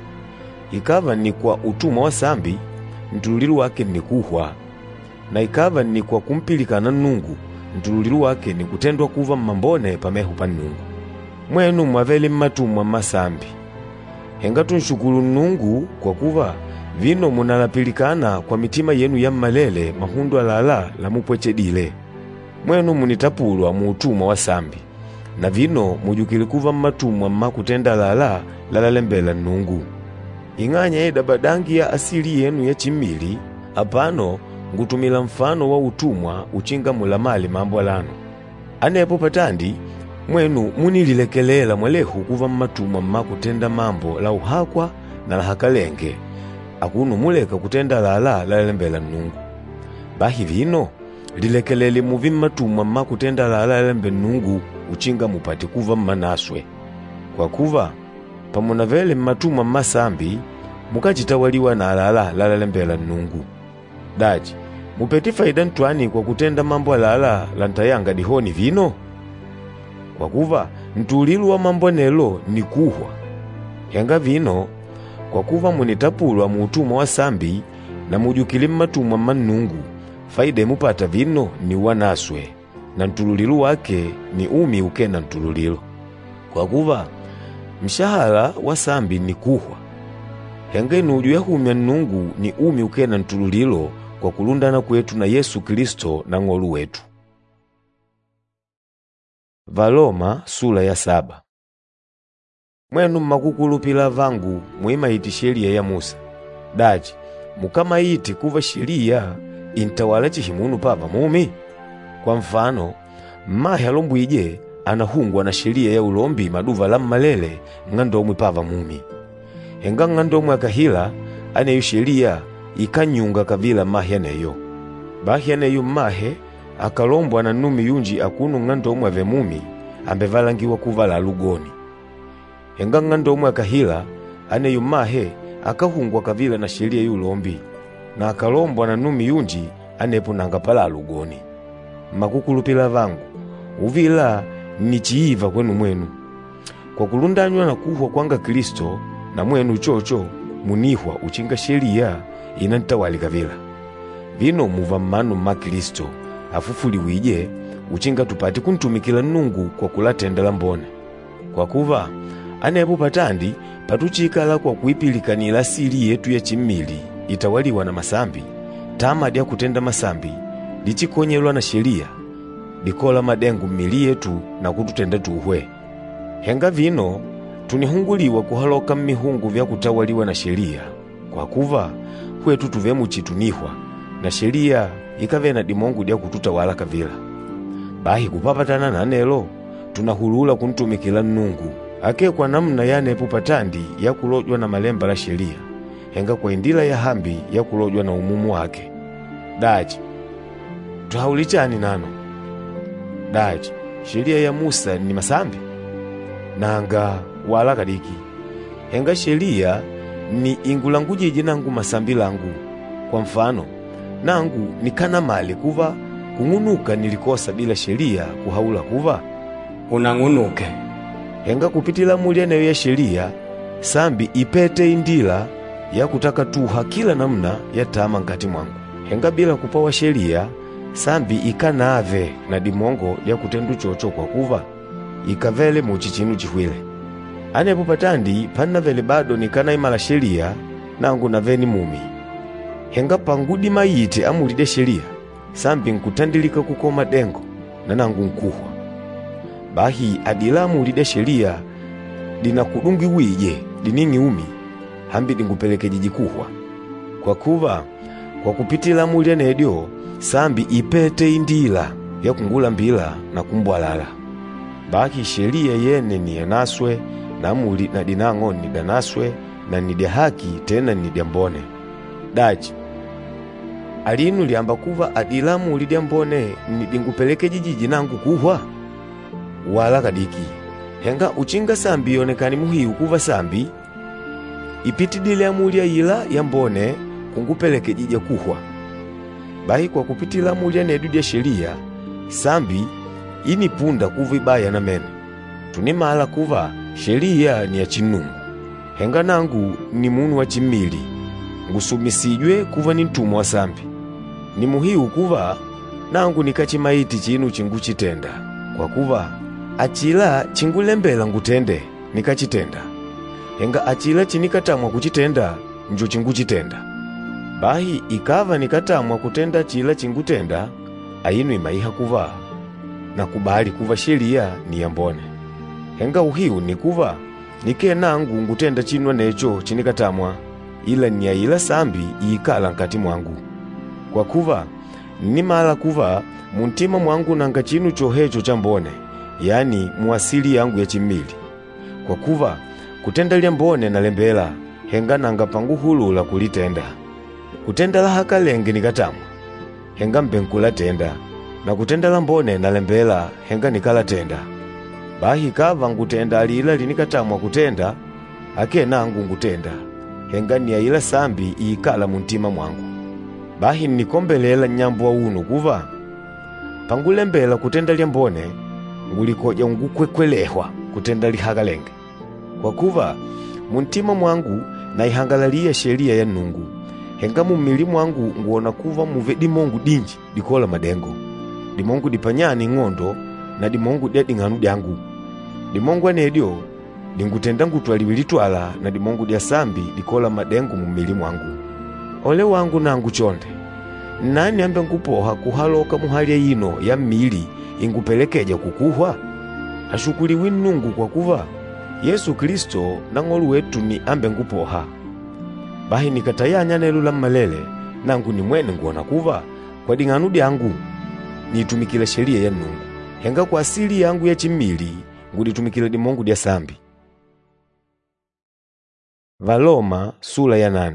Ikava ni kwa utumwa wa sambi, ntululilu wake ni kuhwa. Na ikava ni kwa kumpilikana Nungu, ntululilu wake ni kutendwa kuva mambone pamehu pa Nungu. Mwenu mwaveli matumwa masambi. Henga tunshukuru Nungu kwa kuva vino munalapilikana kwa mitima yenu ya malele mahundu alala la mupwechedile. Mwenu munitapulwa muutumwa wa sambi, na vino mujukili kuva matumwa makutenda lala lalalembela Nungu. Inganya edabadangi ya asili yenu ya chimili, apano ngutumila mfano wa utumwa uchinga mulamali mambo alano. Anepo patandi mwenu munililekelela mwalehu kuva matumwa makutenda mambo la uhakwa na la hakalenge, akunu muleka kutenda lala lalalembela Nungu. Bahi vino lilekelele muvi matumwa makutenda lala lalembe Nungu uchinga mupati kuva manaswe. Kwa kuva pamona vele matumwa masambi mukachitawaliwa na lala lalembela Nungu. Daji mupeti faida ntwani kwa kutenda mambo lala lantayanga dihoni vino? Kwa kuva ntulilu wa mambo nelo ni kuhwa. Henga vino kwa kuva munitapulwa muutumwa wa sambi na mujukili matumwa manungu, faida mupata vino ni wanaswe, na ntululilu wake ni umi ukena ntululilo. Kwa kuva mshahara wa sambi ni kuhwa. Henga inuju ya humya Nungu ni umi ukena ntululilo kwa kulundana kwetu na Yesu Kristo na ng'olu wetu. Valoma sura ya 7. Mwenu makukulupila vangu muimaiti sheria ya Musa. Daji mukamaiti kuva sheria intawala chihimunu pava mumi? Kwa mfano mmahe alombwije anahungwa na sheria ya ulombi maduva la malele ng'andomwe pava mumi. Henga ng'andomwe akahila aneyo sheria ikanyunga kavila mahe aneyo. Bahi aneyo mahe akalombwa na numi yunji akunu ng'andomwe ave mumi ambevalangiwa kuvala lugoni. Henga ng'andomwe akahila aneyo mahe akahungwa kavila na sheria yulombi na akalombwa na numi yunji anepo nanga pala lugoni. Makukulupila vangu uvila ni chiiva kwenu mwenu. Kwa kulundanywa na kuhwa kwanga Kristo na mwenu chocho munihwa uchinga sheria inantawali kavila. Vino muva mmanu ma Kristo afufuliwije uchinga tupati kuntumikila Nungu kwa kulatendela mbone. Kwa kuva anepo patandi patuchikala kwa kuipilikanila siri yetu ya chimili itawaliwa na masambi, tamadi ya kutenda masambi lichikonyelwa na sheria likola madengu mmili yetu na kututenda tuhwe. Henga vino tunihunguliwa kuhaloka mmihungu vya kutawaliwa na sheria. Kwa kuva kwetu tuve muchitunihwa na sheria ikave na dimongu dia kututawala kavila. Bahi kupapatana na nelo tunahulula kuntumikila Nnungu ake kwa namna yanepo patandi ya kulojwa na malemba la sheria henga kwa indila ya hambi ya kulojwa na umumu wake. Daji tuhaulichani nano. Daji sheria ya Musa ni masambi? Nanga wala kadiki. Henga sheria ni ingulangujiji nangu masambi langu. Kwa mfano, nangu nikana mali kuva kung'unuka nilikosa bila sheria kuhaula kuva unang'unuke. Henga kupitila mulia nayo ya sheria sambi ipete indila ya kutaka tuha kila namna ya tama ngati mwangu. Henga bila kupawa sheria sambi ikanave na dimongo ya kutendu chocho kwa kuva ikavele muchichinu chihwile. Anepo patandi pana vele bado nikana imala sheria nangu naveni mumi. Henga pangudi mayite amulide sheria sambi nkutandilika kukoma dengo na nangu nkuhwa. Bahi adila amulide sheria dina kudungi wije diningi umi hambi dingupeleke jijikuhwa. Kwa kuva kwa kupitila mulia nedio sambi ipete indila ya kungula mbila na kumbwalala. Bahi sheria yene ni yanaswe na muli na dinango ni danaswe na ni dia haki tena ni dia mbone. Daji alinu liamba kuva adilamu lidia mbone ni dingupeleke jijiji nangu kuhwa wala kadiki. Henga uchinga sambi yonekani muhiu kuva sambi ipitidile amulia ila ya mbone kungupeleke jija kuhwa. Bahi kwa kupitila amulia nedudia sheria sambi ini punda kuva ibaya na mene. Tunimala kuva sheria ni ya Chinungu. Henga nangu ni munu wa chimili ngusumisijwe kuva ni ntumu wa sambi. Ni muhiu kuva nangu nikachimaiti chinu chingu chitenda. Kwa kuva achila chingulembela ngutende nikachitenda. Henga achila chinikatamwa kuchitenda njo chingu chitenda. Bahi ikava nikatamwa kutenda chila chingutenda ayinu imaiha kuva na kubali kuva sheria ni yambone. Henga uhiu ni kuva nike nangu ngutenda chinwa necho chinikatamwa ila ni ya ila sambi iikala nkati mwangu. Kwa kuva nimala kuva muntima mwangu nanga chinu chohecho chambone yani muasili yangu ya chimili. Kwa kuva kutenda liambone na lembela henga nanga pangu hulula kulitenda. Kutenda la hakalenge nikatamwa henga mbenkula tenda na kutenda la mbone na lembela henga nikala tenda. Bahi kava ngutenda alila linikatamwa kutenda ake nangu ngutenda henga ni ya ila sambi iikala muntima mwangu. Bahi nikombelela nyambu wa unu kuva pangulembela kutenda liambone ngulikoja ngukwekwelehwa kutenda lihakalenge. Kwa kuva muntima mwangu na ihangalalia sheria ya Nnungu henga mumili mwangu nguona kuva muve dimongu dinji dikola madengo. Dimongu dipanyani ngondo na dimongu dia dinganu diangu. Dimongu anedio dingutenda ngutwaliwilitwala na dimongu dia sambi dikola madengo mumili mwangu. Ole wangu nangu chonde. Nani ambe ngupoha kuhaloka muhalia yino ya mili ingupelekeja kukuhwa? Ashukuliwi Nnungu kwa kuva Yesu Kristo na ng'olu wetu ni ambe ngupoha. Bahi nikatayanya nelu la malele nangu ni mwene nguona kuva kwa dinganu diangu nitumikila sheria ya Nnungu. Henga kwa asili yangu ya chimili nguditumikila dimongu dia sambi. Valoma sura ya 8.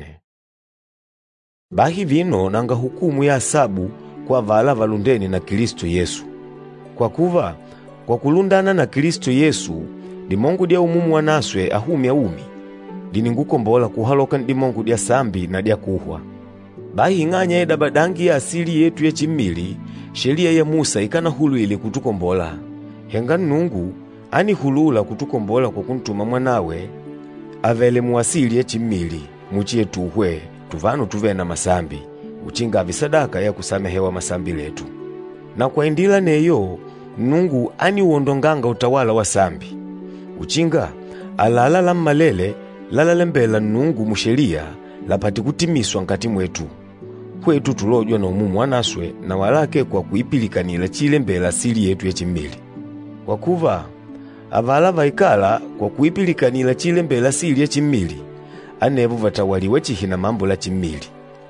Bahi vino nanga hukumu ya asabu kwa vala valundeni na Kristo Yesu. Kwa kuva kwa kulundana na Kristo Yesu dimongu dia umumu wanaswe ahumi aumi diningukombola kuhaloka dimongu dia sambi na dia kuhwa. Bahi nganya eda badangi ya asili yetu ya chimili sheria ya Musa ikana hulu ili kutukombola. Henga Nnungu ani hulula kutukombola kwa kuntuma mwanawe avele muasili ya chimili muchie tuhwe tuvanu tuvena masambi uchinga visadaka ya kusamehewa masambi letu. Na kwa indila neyo Nnungu ani uondonganga utawala wa sambi uchinga alala la malele lalalembela Nnungu musheria lapati kutimiswa nkati mwetu. Kwetu tulojwa na umumu wanaswe na walake kwa kuipilikanila chile mbela asili yetu ya chimili. Kwa kuva avala vaikala kwa kuipilikanila chile mbela asili ya chimili anevu vatawaliwe chihina mambo la chimili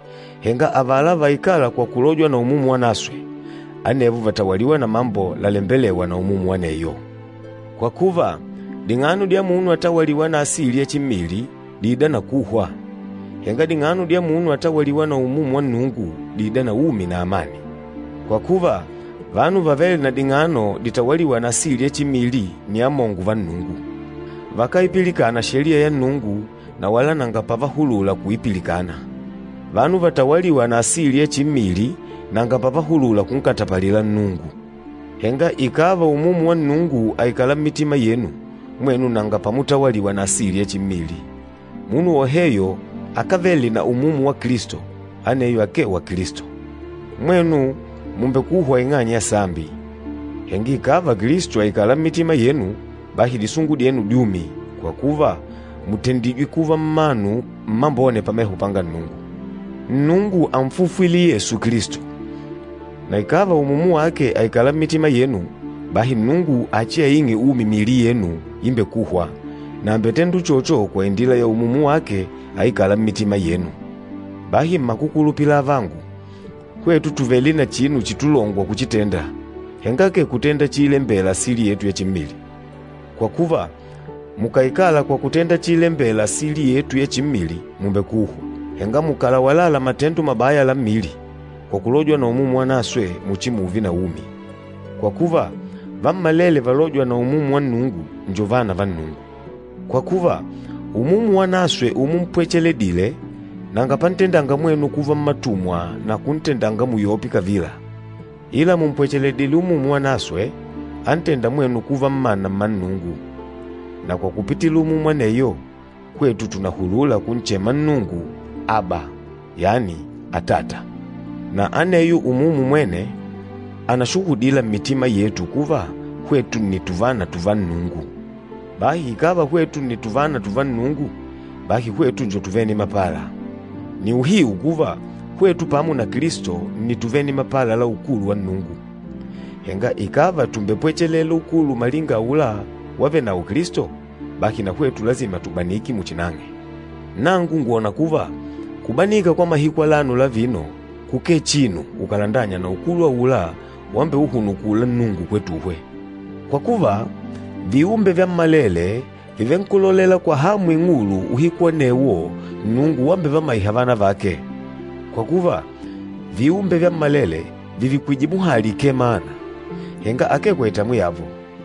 henga avala vaikala kwa kulojwa na umumu wanaswe, anevu vatawaliwa na mambo lalembelewa na umumu waneyo. Kwa kuva, ding'anu dia munu atawaliwa na asili ya chimili, dida na kuhwa. Henga ding'anu dia munu atawaliwa na umumu wa Nungu, dida na umi na amani. Kwa kuva, vanu vavele na ding'ano ditawaliwa na asili ya chimili ni amongu va Nungu. Vakaipilikana sheria ya Nungu na wala nangapava hulula kuipilikana. Vanu vatawaliwa na asili ya chimili nangapava hulula kunkatapalila Nungu. Henga ikava umumu wa Nungu aikala mitima yenu, mwenu nangapa mutawaliwa na asili ya chimili. Munu oheyo akaveli na umumu wa Kristo, aneyo ake wa Kristo. Mwenu mumbe kuhwa ing'anya sambi. Hengi ikava Kristo aikala mitima yenu, bahi lisungu dienu diumi, kwa kuva mutendijwi kuva mmanu mmambone pameho panga Nungu. Nungu amfufwili Yesu Kristo. Na ikava umumu wake aikala mitima yenu, bahi Nungu achia ingi mili yenu imbe kuhwa, na ambetendu chocho kwa indila ya umumu wake aikala mitima yenu. Bahi makukulupila vangu, kwetu tuvelina chinu chitulongwa kuchitenda, hengake kutenda chilembela asili yetu ya chimili. Kwa kuva, mukaikala kwa kutenda chilembela asili yetu ya chimili, mumbe kuhwa. Henga mukala walala matendu mabaya la mili, kwa kulojwa na umumu wanaswe muchimuvi na umi. Kwa kuva, vammalele valojwa na umumu wa Nungu, njovana va Nungu. Kwa kuva, umumu wanaswe umumpwecheledile, nanga pantendanga mwenu kuva mmatumwa na kuntendanga muyopi kavila. Ila mumpwecheledile umumu wanaswe, antenda mwenu kuva mmana mmanungu. Na kwa kupitila umumu waneyo, kwetu tunahulula kunchema Nungu Aba, yani Atata. Na aneyu umumu mwene anashuhudila mitima yetu kuva kwetu ni tuvana tuva Nungu. Bahi ikava kwetu ni tuvana tuva Nungu, bahi kwetu njo tuveni mapala. Ni uhiu kuva kwetu pamu na Kristo ni tuveni mapala la ukulu wa Nungu. Henga ikava tumbepwechelela ukulu malinga ula wave na ukristo, bahi na kwetu lazima tubaniki muchinange. Nangu nguona kuva kubanika kwa mahikwa lanu la vino kuke chinu ukalandanya na ukulu wa ula wambe uhunukula Nungu kwetuhwe. Kwa kuva viumbe vya mmalele vivenkulolela kwa hamu ing'ulu uhikwa newo Nungu wambe vamaihavana vake. Kwa kuva viumbe vya mmalele vivikwijibu hali kemana, henga ake kwetamu yavo.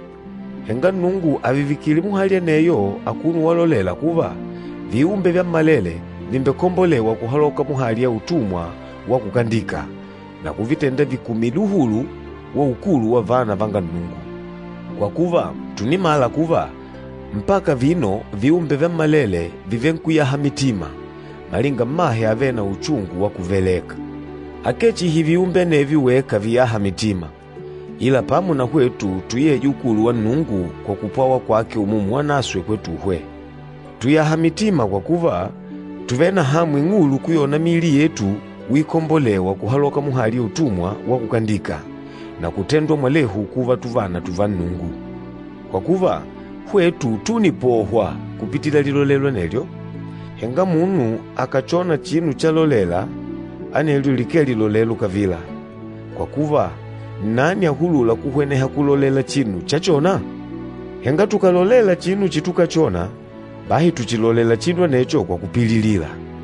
Henga Nungu avivikili muhali aneyo akunu walolela kuva viumbe vya mmalele vimbekombolewa kuhaloka muhali ya utumwa wa kukandika na kuvitenda vikumiluhulu wa ukulu wa vana vanga Nungu. Kwa kuva tunimala kuva mpaka vino viumbe vya mmalele vivenkuyaha mitima malinga mahe avena uchungu wa kuveleka. Akechi hivi viumbe neviweka viyaha mitima, ila pamu na kwetu tuye ukulu wa Nungu kwa kupwawa kwake umumu wanaswe kwetu hwe. Tuyaha mitima kwa kuva tuvena hamu ing'ulu kuyona mili yetu wikombolewa kuhaloka muhali ya utumwa wa kukandika na kutendwa mwalehu kuva tuvana tuva Nungu. Kwa kuva hwetu tunipohwa kupitila lilolelo nelyo, henga munu akachona chinu chalolela anelyo like lilolelo kavila. Kwa kuva nani ahulula kuhweneha kulolela chinu chachona? Henga tukalolela chinu chitukachona, bahi tuchilolela chinu necho kwa kupililila.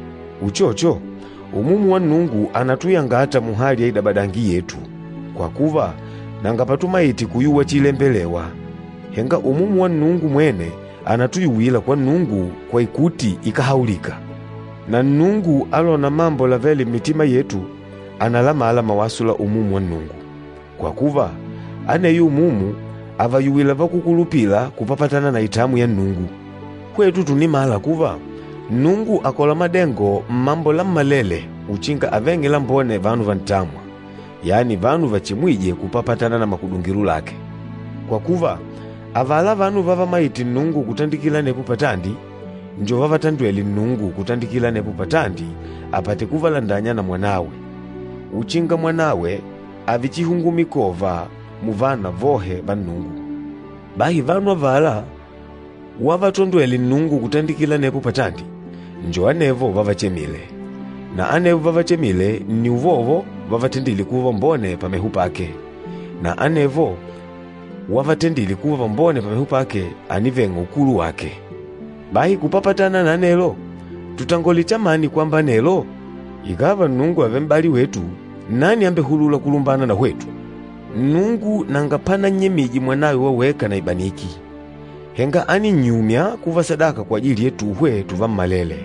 Uchocho umumu wa Nungu anatuyangata muhali ya idabadangi yetu, kwa kuva nangapatumaiti kuyuwa chilembelewa. Henga umumu wa Nungu mwene anatuyuwila kwa Nungu kwa ikuti ikahaulika. Na Nungu alona mambo laveli mitima yetu analamala mawasula umumu wa Nungu. Kwa kuva aneyu umumu avayuwila vakukulupila kupapatana na itamu ya Nungu. Kwetu tunimala kuva Nungu akola madengo mambo la malele uchinga avengela mbone vanu vantamwa, yani vanu vachimwije kupapatana na makudungiru lake. Kwa kuva avala vanu vava maiti Nungu kutandikila nepu patandi, njo vava tandweli Nungu kutandikila nepu patandi apate kuvalandanya na mwanawe. Uchinga mwanawe avichihungumikova muvana vohe va Nungu. Bahi vanu avala wavatondweli Nungu kutandikila nepu patandi, njo anevo vavachemile. na anevo vavachemile ni uvovo vavatendili kuva mbone pamehu pake, na anevo wavatendili kuva mbone pamehu pake anivenga ukulu wake. Bahi kupapatana na nelo tutangolitamani kwamba nelo ikava Nungu ave mbali wetu, nani ambe hulula kulumbana na wetu? Nungu nangapana nyemiji mwanawe waweka na ibaniki, henga ani nyumya kuva sadaka kwa ajili yetu hwe tuva malele.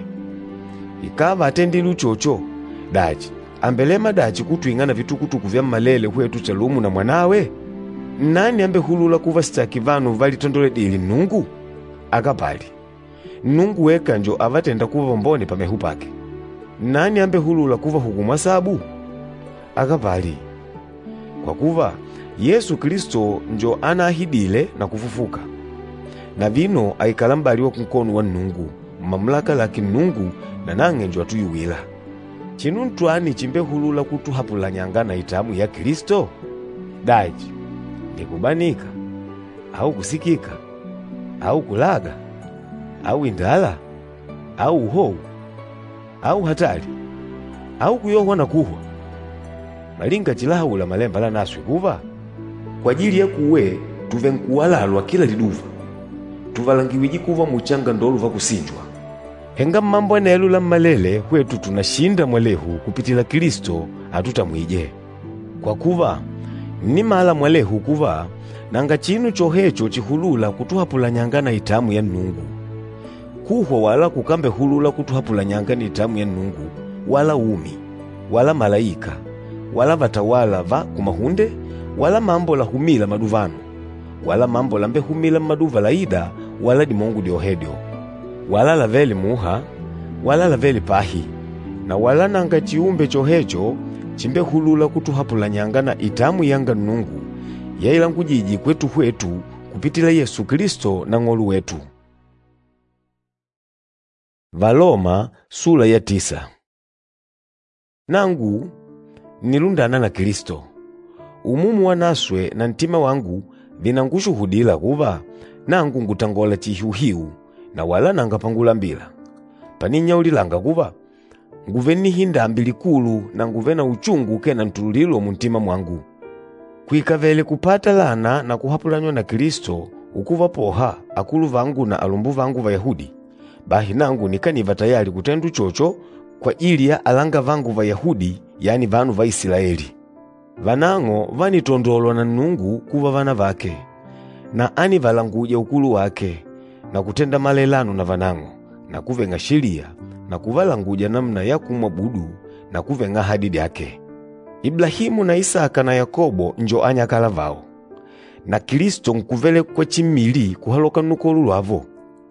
Ikava atendi luchocho daji ambelema daji kutuingana vitukutuku vya malele hwetu chalumu na mwanawe, nani ambe hulula kuva staki vanu vali tondole dili Nungu? Akapali Nungu weka njo avatenda kuva mbone pamehu pake, nani ambe hulula kuva hukumwa sabu? Akapali kwa kuva Yesu Kristo njo anahidile na kufufuka, na vino aikalambali wa kunkono wa Nungu, mamlaka laki Nungu na nange njo atuyuwila. Chinu ntwani chimbe hulula kutuhapula nyangana itamu ya Kristo? Daji ni kubanika, au kusikika, au kulaga, au indala, au uhou, au hatari, au kuyohwa na kuhwa. Malinga chilahula malemba la naswe kuva kwa ajili ya kuwe tuvenkuwalalwa kila liduva, tuvalangiwiji kuva muchanga ndolu va kusinjwa. Henga mambo nelu la malele hwetu tunashinda mwalehu kupitila Kristo atutamwije. Kwa kuva ni mala mwalehu kuva nanga chinu chohecho chihulula kutuhapula nyangana itamu ya Nungu. Kuhwa wala kukambe hulula kutuhapula nyangana itamu ya Nungu, wala umi, wala malaika, wala vatawala va kumahunde, wala mambo la humila maduvano, wala mambo la mbe humila maduva laida, wala di Mungu diohedio, wala la veli muha, wala la veli pahi, na wala nanga chiumbe chohecho chimbe hulula kutuhapula nyangana itamu yanga Nungu yaila nkujiji kwetu hwetu kupitila Yesu Kristo na ng'olu wetu. Valoma sura ya 9. Nangu nilundana na Kristo, umumu wa naswe na ntima wangu vinangushuhudila kuva nangu ngutangola chihiuhiu na wala nangapangula mbila. Paninya ulilanga kuva nguve nihinda ambilikulu na nguve na uchungu kena ntululilo muntima mwangu. Kuikavele kupata lana na kuhapulanywa na Kristo ukuva poha akulu vangu na alumbu vangu va Yahudi, bahi nangu nikaniva tayari kutendu chocho kwa ili ya alanga vangu va Yahudi, yani vanu va Israeli. Vanango vanitondolwa na Nungu kuva vana vake, na ani valanguja ukulu wake, na kutenda malelano na vanango, na kuvenga sheria, na kuvalanguja namna ya kumwabudu, na kuvenga hadidi yake. Ibrahimu na Isaka na Yakobo njo anyakala vao, na Kristo nkuvele kwa chimili kuhaloka nukolu lwavo.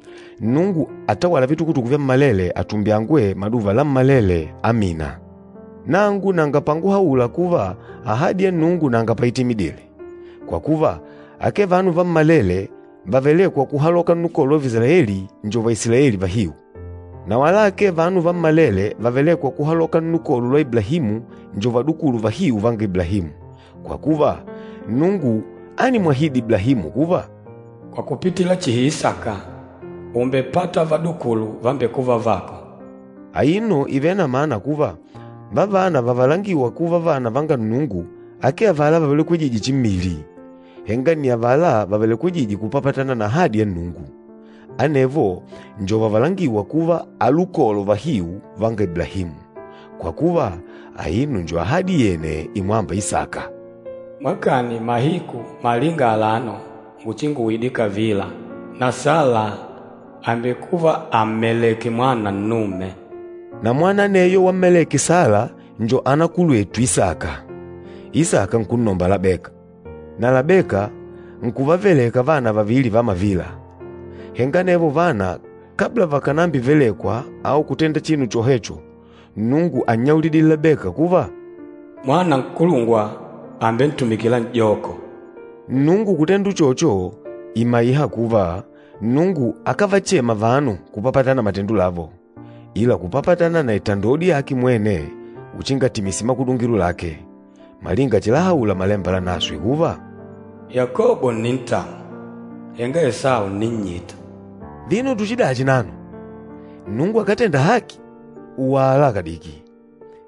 Nungu atawala vitukutuku vya malele atumbiangwe maduva la malele. Amina. Nangu nangapangu haula kuva ahadi ya Nungu nangapaitimidile, kwa kuva ake vanu va malele vavelekwa kuhaloka nukolo wa Israeli njo va Israeli vahiu, na wala ake vanu va malele vavelekwa kuhaloka nukolo lwa Ibrahimu njo vadukulu vahiu vanga Ibrahimu, kwa kuva Nungu ani mwahidi Ibrahimu kuva kwa kupitila chihi Isaka umbepata vadukulu vambe kuva vako. Aino ivena maana kuva vavana vavalangiwa kuva vana vanga Nungu ake avala vavele kujiji chimili, henga ni avala vavele kujiji kupapatana na hadi ya Nungu. Anevo njo vavalangiwa kuva alukolo vahiu vanga Ibrahimu, kwa kuva aino njo ahadi yene imwamba Isaka. Mwakani mahiku malinga alano nguchingu widika vila, na Sala ambekuva Ameleki mwana nume, na mwana neyo wa Meleki Sala njo anakulu etu Isaka. Isaka nkunomba Labeka, na Labeka nkuvaveleka vana vavili va mavila. Henga nevo vana kabla vakanambi velekwa au kutenda chinu chohecho, Nungu anyaulidi Labeka kuva mwana nkulungwa ambe ntumikila njoko. Nungu kutendu chocho imaiha kuva Nungu akavachema vanu kupapatana matendu lavo, ila kupapatana na itandodi yaki mwene uchinga timisima kudungiru lake. Malinga chilahaula malemba la naswe kuva Yakobo ninta, henga Esau ninyita. Vino tuchidachi nanu Nungu akatenda haki uwala kadiki,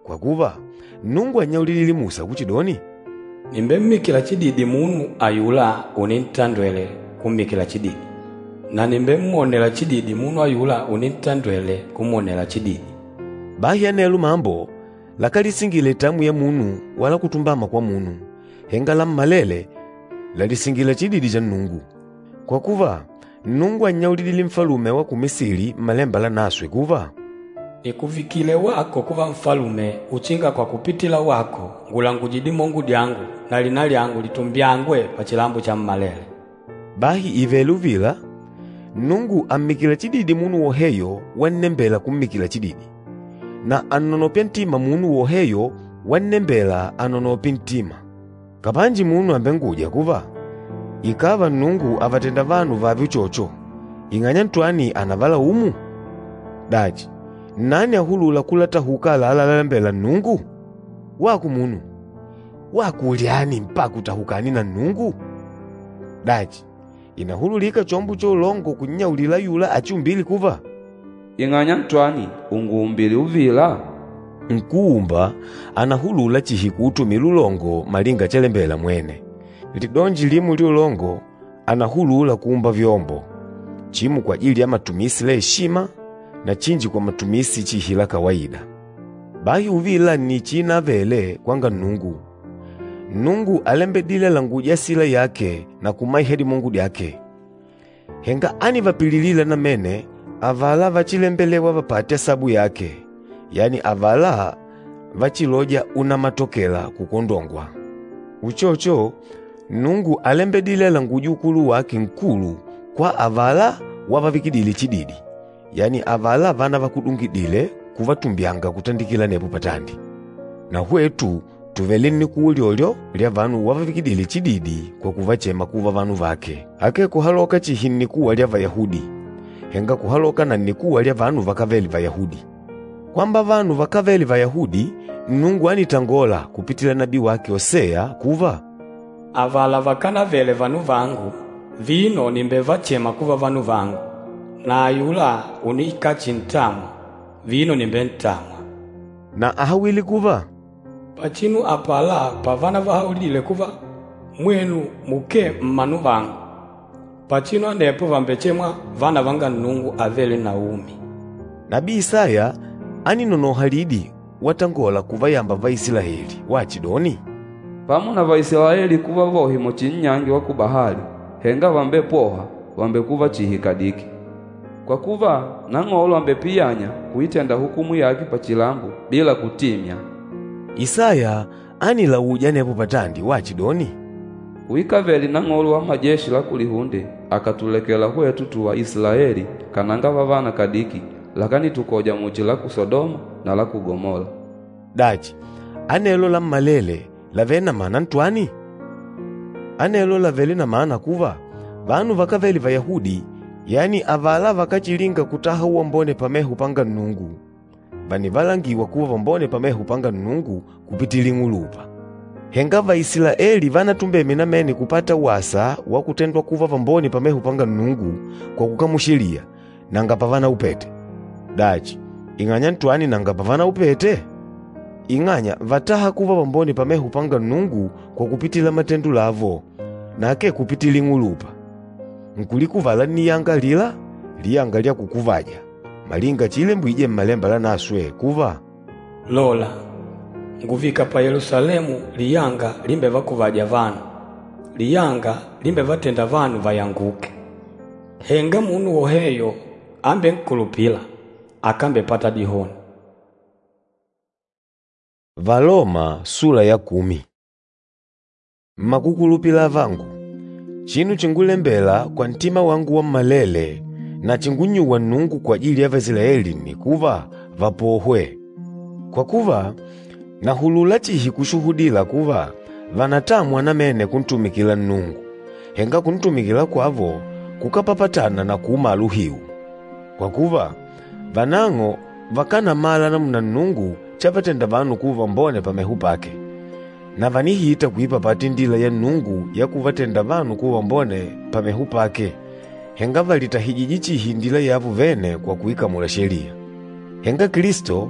kwa kuva Nnungu anyaulilili Musa kuchidoni, nimbe mmikila chididi munu ayula unintandwele kummikila chididi, na nimbe mmonela chididi munu ayula unintandwele kummonela chididi. Bahi anelu mambo lakalisingile tamu ya munu wala kutumbama kwa munu, henga la mmalele lalisingila chididi cha Nnungu. Kwa kuva Nnungu anyaulilili mfalume wa kumisiri malemba la naswe kuva, nikuvikile wako kuva mfalume uchinga kwa kupitila wako ngulangu jidimongu dyangu na lina lyangu litumbyangwe pa chilambo cha mmalele. Bahi ivelu vila Nnungu ammikila chididi munu woheyo wannembela kummikila chididi, na anonopya ntima munu woheyo wannembela anonopya ntima. Kapanji munu ambenguja kuva ikava Nnungu avatenda vanu vavi uchocho, ing'anya ntwani anavala umu? Daji nani ahulula kulata hukala alalambela Nnungu? Waku munu waku uliani mpaka utahukani na Nnungu? Daji inahululika chombu cho ulongo kunyaulila yula achumbili kuva ing'anya ntwani unguumbili uvila? Nkuumba anahulula chihiku utumila ulongo malinga chalembela mwene. Lidonji limu li ulongo anahulula kuumba vyombo, chimu kwa ajili ya matumisi la heshima na chinji kwa matumisi chihila kawaida. Bahi uvila ni china vele kwanga Nnungu. Nnungu alembedile langu jasila yake na kumaihedi Mungu dyake. Henga ani vapililila na mene avala vachilembelewa vapate sabu yake, yani avala vachiloja una matokela kukondongwa. Uchocho Nnungu alembedile langu jukulu wake nkulu kwa avala wavavikidili chididi, yani avala vana vakudungidile kuvatumbyanga kutandikila nepo patandi. Na hwetu tuveleni kuulyolyo lya vanu wavavikidili chididi kwa kuvachema kuva vanu vake. Ake kuhaloka chihini kuwa lya Vayahudi, henga kuhaloka na nikuwa lya vanu vakaveli Vayahudi. Kwamba vanu vakaveli Vayahudi Nnungu anitangola kupitila nabii wake Hosea kuva, avala vakana vele vanu vangu vino nimbe vachema kuva vanu vangu, na ayula unikachi ntamwa vino nimbe ntamwa. Na ahawili kuva, pachinu apala pavana vahaulile kuva mwenu muke mmanu vangu, pachinu anepo vambechemwa vana vanga Nnungu avele Naumi. Nabii Isaya ani nonohalidi watangola kuva yamba Vaisraeli wachidoni, pamu na Vaisraeli kuva vohimo chinyangi wa kubahali, henga vambe poha vambe kuva chihikadiki. Kwa kuva nang'olo ambe piyanya kuitenda hukumu yake pachilambu bila kutimya. Isaya ani lauja nepo patandi wachidoni, uikaveli nang'olo wa majeshi la kulihunde akatulekela hwetu tuwa Israeli kananga vavana kadiki, lakani tukoja muchi la Sodoma na la Gomora. Daji anelo la mmalele lavena maana ntwani? Anelo laveli na maana kuva vanu vakaveli Vayahudi, yani avala vakachilinga kutaha uwambone pamehu panga Nnungu, vani valangiwa kuva vambone pamehu panga Nnungu kupitili ng'ulupa. Henga Vaisraeli vana tumbeme na meni kupata wasa wa kutendwa kuva vambone pamehu panga Nnungu kwa kukamushilia nanga pavana upete. Daji ing'anya ntwani nanga pavana upete? Ing'anya vataha kuva vambone pamehu panga Nnungu kwa kupitila matendu lavo nake kupitili ng'ulupa. Nkulikuvala niyanga lila liyanga lya kukuvaja malinga chile mbwije mmalemba la naswe kuva, lola nguvika pa Yerusalemu liyanga limbe vakuvaja vanu, liyanga limbe vatenda vanu vayanguke. Henga munu woheyo ambe nkulupila akambe pata dihoni. Valoma sura ya 10. Makukulupila vangu, chinu chingulembela kwa ntima wangu wa mmalele na chingunyuwa Nnungu kwa ajili ya Vaisraeli ni kuva vapohwe. Kwa kuva nahulula chihi kushuhudila kuva vanatamwa na mene kuntumikila Nnungu, henga kuntumikila kwavo kukapapatana na kumalu hiu. Kwa kuva vanang'o vakana mala namuna Nnungu chavatenda vanu kuva mbone pamehu pake, na vanihita kuipapati ndila ya Nnungu ya kuvatenda vanu kuva mbone pamehu pake, henga valitahiji chihi ndila yavu vene kwa kuikamula sheria. Henga Kristo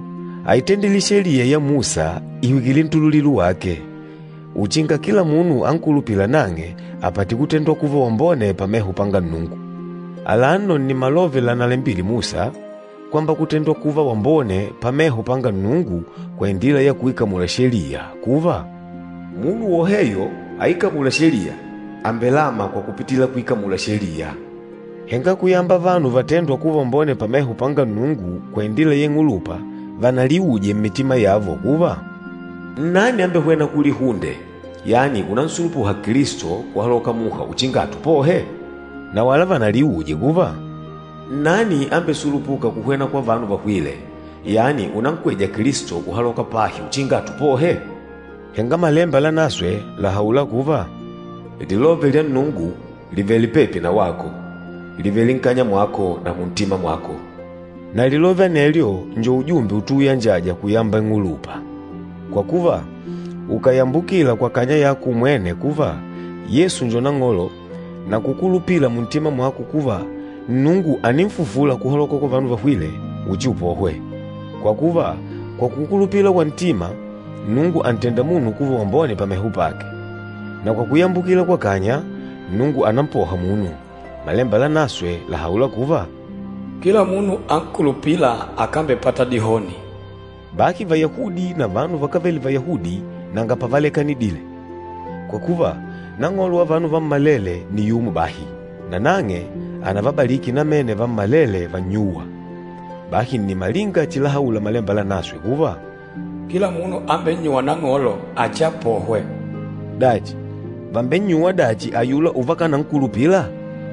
aitendeli sheria ya Musa iwikili ntululilu wake, uchinga kila munu ankulupila nange apati kutendwa kuva wambone pameho panga Nnungu. Alano ni malove lanalembili Musa kwamba kutendwa kuva wambone pameho panga Nnungu kwa indila ya kuikamula sheria kuva munu woheyo aikamula sheria ambelama kwa kupitila kuikamula sheria. Henga kuyamba vanu vatendwa kuva wambone pameho panga Nnungu kwa indila yeng'ulupa vanaliuje mmitima yavo kuva nani ambe huena kuli hunde, yani unansulupuha Kristo kuhaloka muha uchingatu pohe, na wala vanaliuje kuva nani ambe sulupuka kuhwena kwa vanu vahwile, yani unankweja Kristo kuhaloka pahi uchingatu pohe. Henga malemba la naswe la haula kuva lilove lya Nnungu live lipepi na wako, live linkanya mwako na muntima mwako, na lilove nelyo njo ujumbe utuya njaja kuyamba ng'ulupa. Kwa kuva ukayambukila kwa kanya yaku mwene kuva Yesu njo nang'olo na kukulupila muntima mwako kuva Nnungu animfufula kuholoka kwa vanu vahwile uchi upohwe. Kwa kuva kwa kukulupila kwa ntima Nnungu antenda munu kuva wambone pamehu pake, na kwa kuyambukila kwa kanya Nnungu anampoha munu. Malemba la naswe la haula kuva kila munu ankulupila akambe pata dihoni. Baki Vayahudi na vanu vakaveli Vayahudi nanga pavalekani dile. Kwa kuva nang'olo wa vanu vammalele ni yumu bahi, na nange anavabaliki na mene vammalele vanyuwa. Bahi ni malinga chilahaula malemba la naswe kuva kila munu ambe nyuwa nang'olo acha pohwe. Daji vambe nyuwa daji ayula uvakana nkulupila,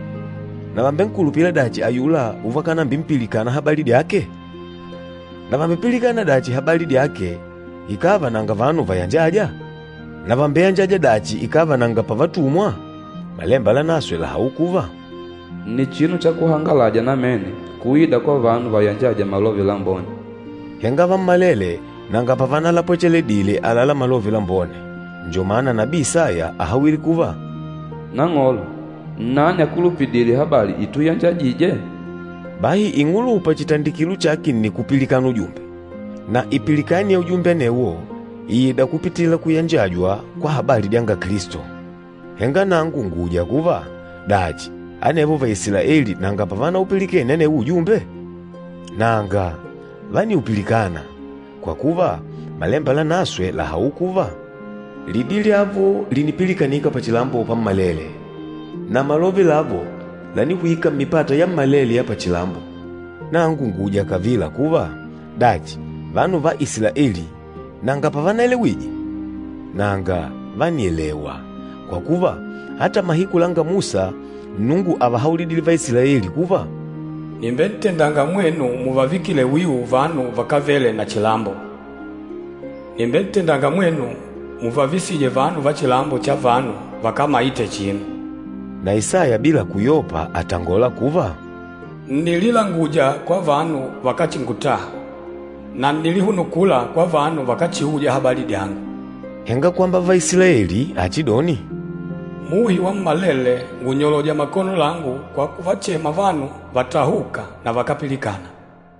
na vambe nkulupila daji ayula uvakana mbimpilikana habali dyake, na vambepilikana daji habali dyake ikava nanga vanu vayanjaja, na vambe yanjaja daji ikava nanga pavatumwa. Malemba la naswe la haukuva ni chinu cha kuhangalaja na mene kuida kwa vanu vayanjaja malove la mbone. Henga vammalele nanga pavana la pochele dile alala malove la mbone, njo maana nabii Isaya ahawili kuva nang'olo nani akulupidili habali ituyanjajije. Bahi ing'ulupa chitandikilu chaki ni kupilikana ujumbe, na ipilikani ya ujumbe newo iyida kupitila kuyanjajwa kwa habali dyanga Kristo. Henga nangu nguja kuva daji anevo Vaisraeli nanga pavana upilikene ne ujumbe nanga vani upilikana. Kwa kuva malemba la naswe la haukuva lidili avo linipilikanika pachilambo pa mmalele, na malove lavo lanihuika mipata ya mmalele ya pachilambo. Nangu nguja kavila kuva daji vanu va Israeli nanga pavanaelewiji nanga vanielewa. Kwa kuva hata mahiku langa Musa Nnungu avahaulidili va Israeli kuva nimbentendanga mwenu muvavikile wiu vanu vakavele na chilambo. Nimbentendanga mwenu muvavisije vanu va chilambo cha vanu vakamaite chinu. Na Isaya bila kuyopa atangola kuva nilila nguja kwa vanu vakachingutaha, na nilihunukula kwa vanu vakachiuja habali dyangu. Henga kwamba Vaisraeli achidoni muhi wa mmalele ngunyoloja makono langu kwa kuvachema vanu vatahuka na vakapilikana.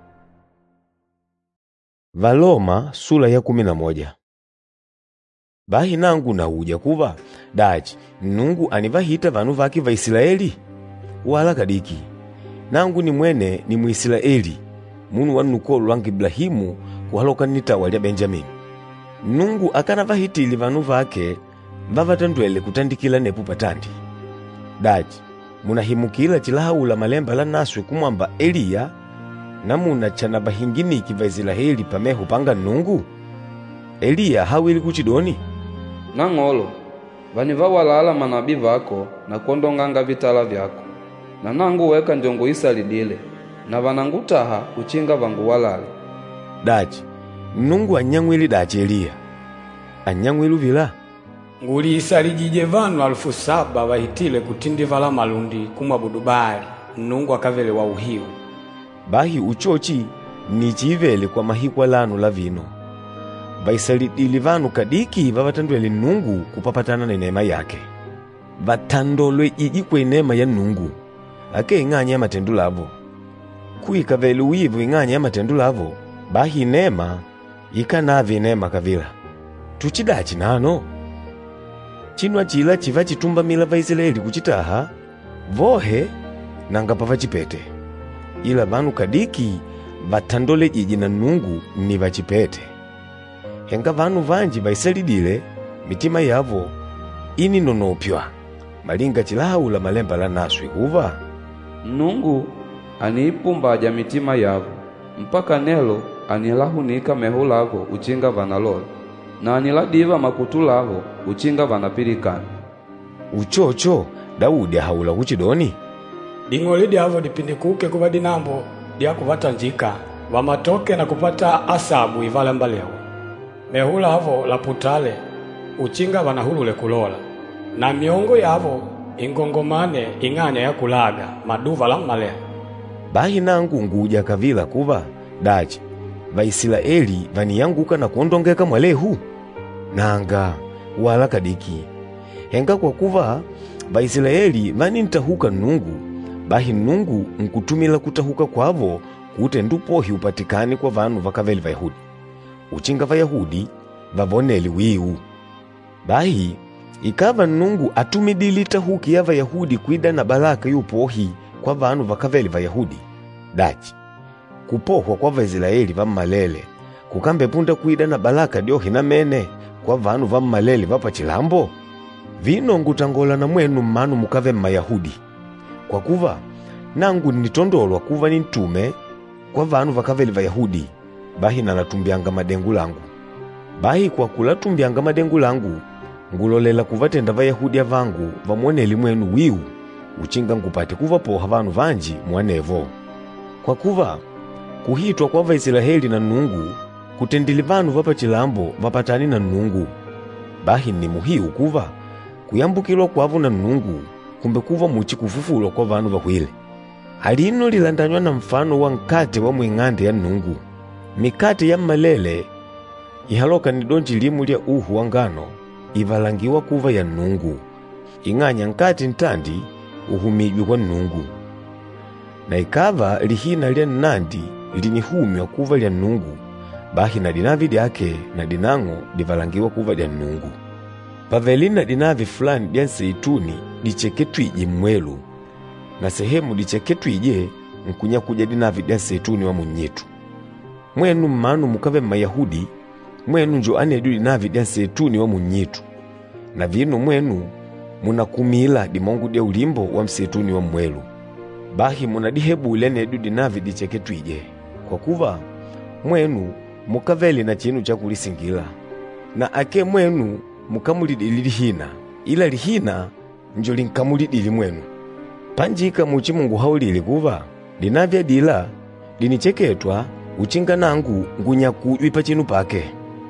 Valoma sura ya 11. Bahi nangu nauja kuva daji Nnungu anivahita vanu vaki Vaisraeli wala kadiki. Nangu ni mwene ni Muisraeli munu wa nukolo lwangu Ibrahimu kuhaloka nitawa lya Benjamini. Nnungu akanavahitili vanu vake vavatandwele kutandikila nepu patandi. Daji munahimukila chilahaula malemba la naswe kumwamba Eliya, na muna chana bahinginiki Vaisraeli pameho panga Nnungu. Eliya hawili kuchidoni nang'olo vani vawalala manabii vako na kondonganga vitala vyako, na nangu weka njongo isalidile na vanangutaha uchinga vangu walale. Daji Nnungu anyang'wili daji Eliya anyang'wilu vila nguli isalijije vanu 7,000 vahitile kutindivala malundi kumwabudu Baali. Nnungu akavele wa uhiu. Bahi uchochi ni chivele kwa mahikwa lanu la vino. Vaisalidili vanu kadiki vavatandwele Nnungu kupapatana na neema yake. Vatandolwe ijikwe neema ya Nnungu ake ing'anya ya matendu lavo. Kuikavele uivu ing'anya ya matendu lavo, bahi neema Ikanave nema kavila, tuchidachi nano? Chinwa chila chiva chitumba mila va Israeli kuchitaha, vohe nanga pava chipete. Ila vanu kadiki vatandole jiji na Nungu ni vachipete. Henga vanu vanji vaisalidile mitima yavo ini nonopywa. Malinga chilaula malemba la naswi kuva. Nungu aniipumbaja mitima yavo, mpaka nelo anilahunika meho lavo uchinga vanalola, na aniladiva makutu lavo uchinga vanapilikana. Uchocho Daudi haula kuchidoni. Ding'oli dyavo dipindikuke kuva dinambo dia kuvatanjika, vamatoke na kupata asabu ivala mbaleho. Mehula havo laputale, uchinga vanahulule kulola, na miongo yavo ingongomane ing'anya ya kulaga maduva la mmaleho. Bahi nangu nguja kavila kuva, dachi, Vaisraeli vaniyanguka na kuondongeka mwalehu? Nanga, wala kadiki. Henga kwa kuva, Vaisraeli vani ntahuka Nungu, bahi Nungu nkutumila kutahuka kwavo kute ndupohi upatikani kwa vanu vakaveli Vayahudi. Uchinga Vayahudi vavoneli wiu. Bahi, ikava Nungu atumidili tahuki ya Vayahudi kuida na balaka yupohi kwa vanu vakaveli Vayahudi. Dachi, kupohwa kwa Vaisraeli vammalele, kukambe punda kuida na balaka diohi na mene kwa vanu vammalele vapa chilambo? Vino ngutangola na mwenu mmanu mukave Mayahudi. Kwa kuva, nangu nitondolwa kuva nintume kwa vanu vakaveli Vayahudi, bahi nalatumbianga madengu langu. Bahi kwa kulatumbianga madengu langu, ngulolela kuvatenda Vayahudi avangu vamwoneli mwenu wiu, uchinga ngupate kuva poha vanu vanji mwanevo. Kwa kuva, kuhitwa kwa Vaisraeli na Nungu, kutendili vanu vapa chilambo vapatani na Nungu. Bahi ni muhiu kuva, kuyambukilwa kwavu na Nungu, kumbe kuva muchi kufufulwa kwa vanu vahwile. Alino lilandanywa na mfano wa nkate wa mwing'ande ya Nungu. Mikate ya mmalele, ihaloka ni donji limu lia uhu wa ngano, ivalangiwa kuva ya Nungu. Ing'anya nkate ntandi, uhumijwi kwa Nungu. Na ikava lihina lia nandi, linihumywa kuva lia Nungu, bahi na dinavi diake na dinango divalangiwa kuva lia Nungu. Pavelina dinavi fulani dia nseituni dicheketwije mwelu, na sehemu dicheketwije nkunya kuja dinavi dia nseituni wa munyitu. Mwenu mmanu mukave Mayahudi, mwenu njo anedu dinavi dia nseituni wa munyitu, na vino mwenu munakumila dimongu dia ulimbo wa mseituni wa mwelu. Bahi munadihebule nedu dinavi dicheketwije, kwa kuva mwenu mukaveli na chinu cha kulisingila, na ake mwenu mukamulidili lihina, ila lihina njo linkamulidili mwenu. Panjika muchi Mungu haulili kuva, dinavya dila dinicheketwa uchinga nangu ngunyakujwi pa chinu pake.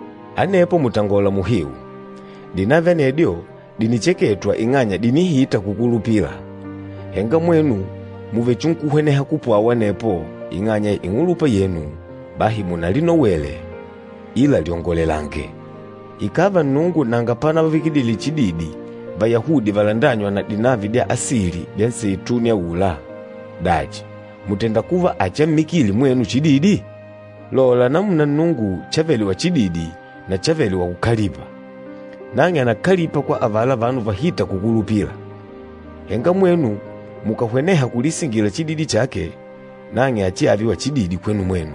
Anepo mutangola muhiu, dinavya nedio dinicheketwa ing'anya dinihita kukulupila. Henga mwenu muve chunkuhweneha kupwawa nepo ing'anya ingulupa yenu, bahi munalino wele, ila liongolelange. Ikava Nungu nanga pana vavikidili chididi, Vayahudi valandanywa na dinavi dia asili dia nseituni ya ula. Daji, mutenda kuva acha mikili mwenu chididi? Lola namuna Nungu chaveli wa chididi na chaveli wa kukalipa. Nange anakalipa kwa avala vanu vahita kukulupila. Henga mwenu mukahweneha kulisingila chididi chake, nange achi avi wa chididi kwenu mwenu.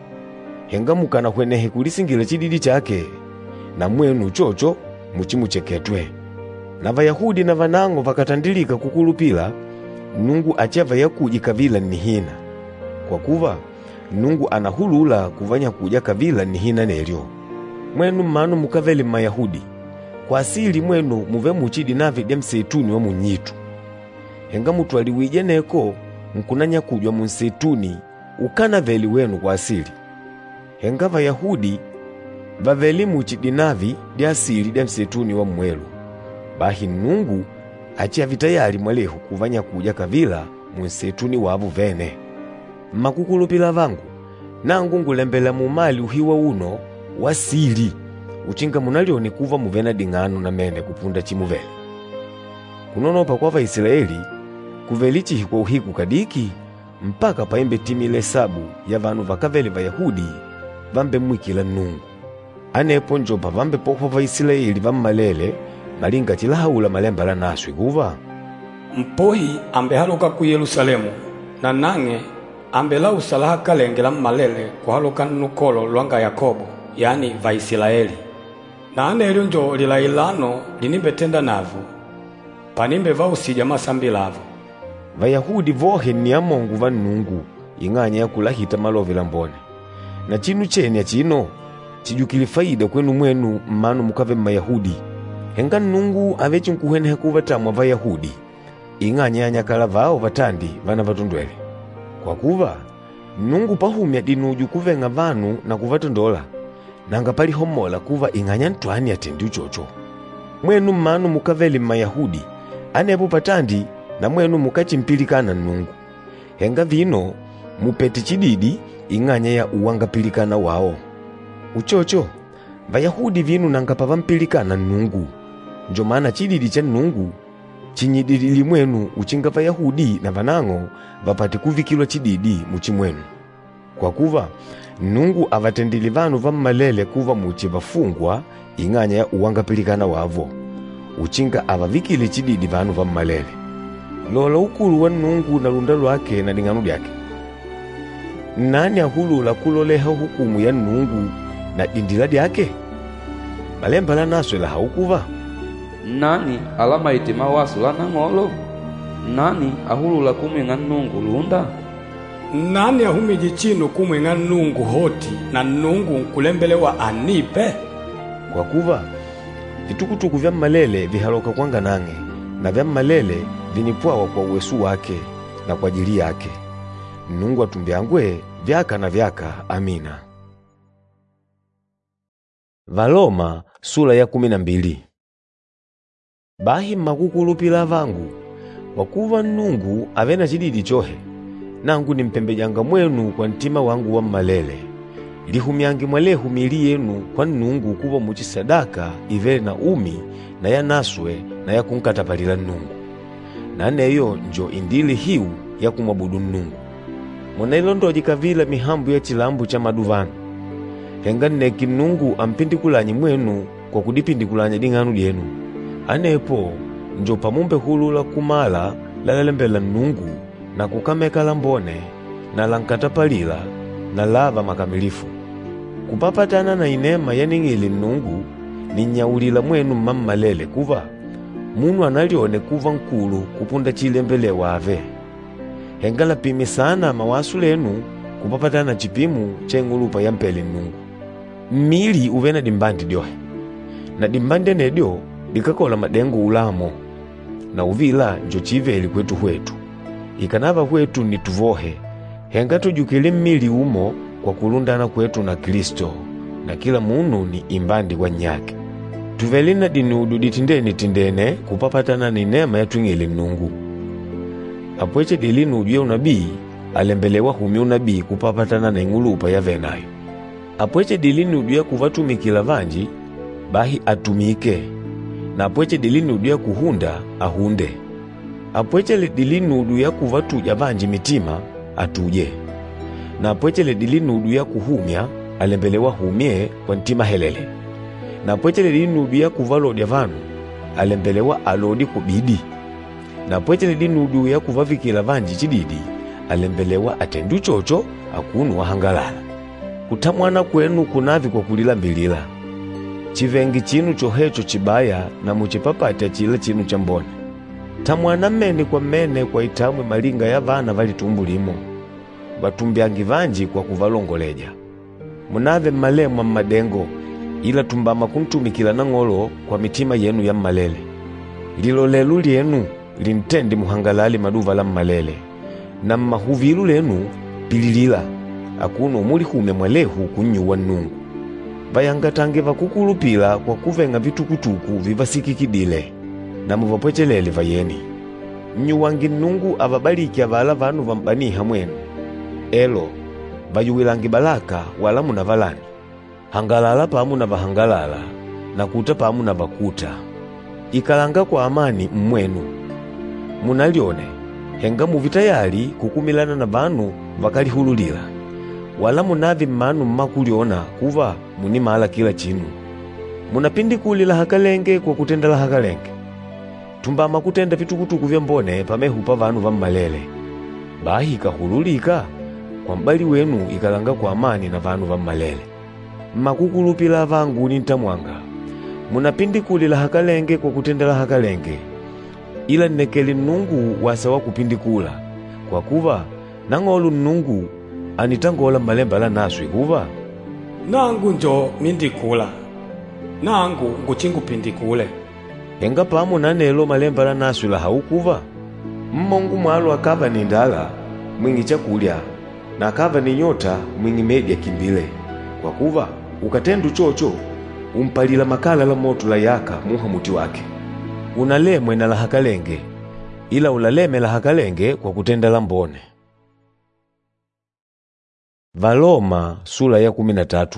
Henga mukana hwenehe kulisingila chididi chake, na mwenu chocho muchimucheketwe. Na Vayahudi na vanango vakatandilika kukulupila, Nungu achava yakuji kavila nihina. Kwa kuva, Nungu anahulula kuvanya kuja kavila nihina nelyo. Mwenu mmanu mukaveli Mayahudi, kwa asili mwenu muve muchidi navi dia mseituni wa munyitu. Henga mutu aliwije neko mkunanya kujwa mseituni ukana veli wenu kwa asili. Henga Vayahudi vaveli muchidi navi dia asili dia mseituni wa mwelu. Bahi Nungu achia vitayali mwalehu kuvanya kuja kavila mseituni wavu vene. Makukulupila vangu, nangu ngulembela mumali uhiwa uno wasili, uchinga munalioni kuva muvena dingano na mene kupunda chimuvele. Kunonopa kwa Vaisraeli, kuvelichi kwa uhiku kadiki, mpaka paimbe timile sabu ya vanu vakaveli Vayahudi, vambe mwikila Nungu. anepo njo pavambe pokho va Israeli vammalele malinga chilahaula malemba la naswi kuva mpohi ambehaluka ku Yerusalemu na nange ambelausa laha kalenge la mmalele kuhaluka nnukolo lwanga Yakobo yani Vaisiraeli na anelyo njo lilailano linimbetenda navu panimbe vausija masambi lavu. Vayahudi vohe ni amongu va Nnungu ing'anya ya kulahita malovela mbone na chinu chenya chino chijukili faida kwenu mwenu mmanu mukave Mayahudi henga Nnungu avechi nkuhwenehe kuvatamwa Vayahudi ing'anya ya nyakala vao vatandi vana vatundwele kwa kuva Nnungu pahumya dinuju kuvenga vanu na kuvatondola nanga pali homola kuva ing'anya ntwani atendi uchocho mwenu mmanu mukaveli Mayahudi anepo patandi na mwenu mukachimpilikana Nnungu henga vino mupete chididi ing'anya ya uwangapilikana wao uchocho Vayahudi vinu nanga pavampilikana Nnungu njo maana chididi cha Nnungu chinyidilili mwenu uchinga Vayahudi na vanang'o vapate kuvikilwa chididi muchimwenu kwa kuva Nnungu avatendili vanu vammalele kuva muchi vafungwa ing'anya ya uwangapilikana wavo uchinga avavikile chididi vanu vammalele lola ukulu wa Nnungu na lunda lwake na ling'ano lyake nani ahulula kuloleha hukumu ya Nnungu na dindila lyake malemba la naswe la haukuva nani alama itima wasu lana ng'olo nani ahulula kumwinga Nnungu lunda nani ahumiji chino kumwinga Nnungu hoti na Nnungu nkulembelewa anipe kwa kuva vitukutuku vya mmalele vihaloka kwanga nange na vya mmalele vinipwawa kwa uwesu wake na kwa ajili yake Nnungu atumbiangwe vyaka na vyaka amina. Valoma sura ya 12. Bahi makukulupila vangu wakuva Nnungu avena chididi chohe nangu nimpembejanga mwenu kwa ntima wangu wa mmalele lihumyangi mwalehumili yenu kwa Nnungu kuva muchisadaka ivele na umi na ya naswe na ya kunkatapalila Nnungu na neyo njo indili hiu ya kumwabudu Nnungu munailondoji kavila mihambu ya chilambu cha maduvanu henga neki Nnungu ampindikulanyi mwenu kwa kudipindikulanya ding'anu lyenu anepo njo pamumbe hulula kumala lalembela Nnungu na kukameka lambone na lankatapalila na lava makamilifu kupapatana na inema yaning'ili Nnungu ni nyaulila mwenu mammalele kuva munu analione kuva nkulu kupunda chilembelewa ave henga lapimi sana mawasu lenu kupapatana chipimu chengulupa ya mpeli Nnungu mmili uvena dimbandi dyohe na dimbande nedyo likakola madengu ulamo na uvila njo chiveli kwetu hwetu ikanava hwetu ni tuvohe henga tujukile mmili umo kwa kulundana kwetu na Kristo na kila munu ni imbandi kwa nyake tuvelina dinudu ditindene kupapatana ni nema ya twingile Nnungu apweche dilinudu ya unabii alembelewa humi unabii kupapatana na ingulupa ya venayo apweche dilinudu ya kuvatumikila vanji bahi atumike na apweche dilinudu ya kuhunda ahunde apweche dilinudu ya kuvatuja vanji mitima atuje na apweche dilinudu ya kuhumya alembelewa humye kwa ntima helele na apweche dilinudu ya kuvalodya vanu alembelewa alodi kubidi na apweche dilinudu ya kuvavikila vanji chididi alembelewa atendu chocho akunu wahangalala kutamwana kwenu kunavi kwa kulilambilila chivengi chinu chohecho chibaya na muchipapata chila chinu chambone tamwana mmene kwa mmene kwa itamwe malinga ya vana valitumbu limo vatumbyangi vanji kwa kuvalongoleja munave mmalemwa mmadengo ila tumbama kuntumikila na ng'olo kwa mitima yenu ya mmalele lilo lelu lyenu lintendi muhangalali maduva la mmalele na mmahuvilu lenu pililila akuno muli hume mwalehu kunyuwa Nnungu vayangatange vakukulupila kwa kuvenga vitukutuku vivasikikidile na muvapwechelele vayeni mnyuwangi Nnungu avabaliki avala vanu vambaniha mwenu elo vayuwilangi balaka wala muna valani hangalala pamu na vahangalala na kuta pamu na vakuta ikalanga kwa amani mmwenu munalione henga muvitayali kukumilana na vanu vakalihululila wala munavi mmanu mmakuliona kuva munimala kila chinu. Munapindikulila hakalenge kwa kutendela hakalenge. Tumbama kutenda vitukutuku vya mbone pamehu pa vanu vammalele. Bahi ikahululika kwa mbali wenu ikalanga kwa amani na vanu vammalele. Mmakukulupila vangu ni ntamwanga. Munapindikulila hakalenge kwa kutendela hakalenge. Ila nnekeli Nnungu wasawa kupindikula. Kwa kuva nang'olu Nnungu anitangola malembala naswi kuva nangu njo mindikula, nangu nguchingupindikule. Henga pamo nanelo malembala naswi la haukuva. Mmongu mwalo akava ni ndala mwingi chakulya, na akava ni nyota mwingi media kimbile. Kwa kuva ukatendu chocho umpalila makala la moto la yaka muha muti wake. Unalemwe na la hakalenge, ila ulaleme la hakalenge kwa kutenda la mbone. Valoma sura ya 13.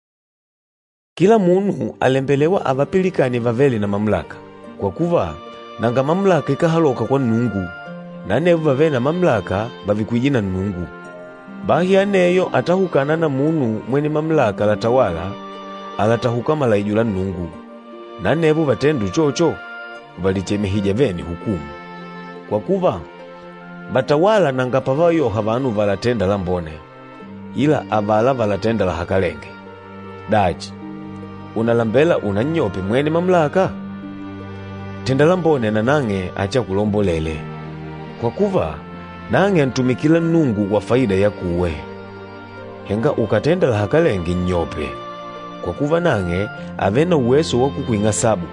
Kila munu alembelewa avapilikani vaveli na mamlaka. Kwa kuva nanga mamlaka ikahaloka kwa Nnungu, na nevu vave na mamlaka vavikwijina Nnungu. Bahi aneyo atahukana na munu mweni mamlaka latawala alatahuka malaiju la Nnungu, na nevu vatendu chocho valichemehija veni hukumu. Kwa kuva batawala nanga pavayoha vanu valatenda la mbone, ila avala valatenda la hakalenge. Daji unalambela unanyope mweni mamlaka? Tenda la mbone na nange acha kulombolele. Kwa kuva nange ntumikila Nnungu kwa faida ya kuwe. Henga ukatenda la hakalenge nyope. Kwa kuva nange avena uweso wa kukuinga sabu.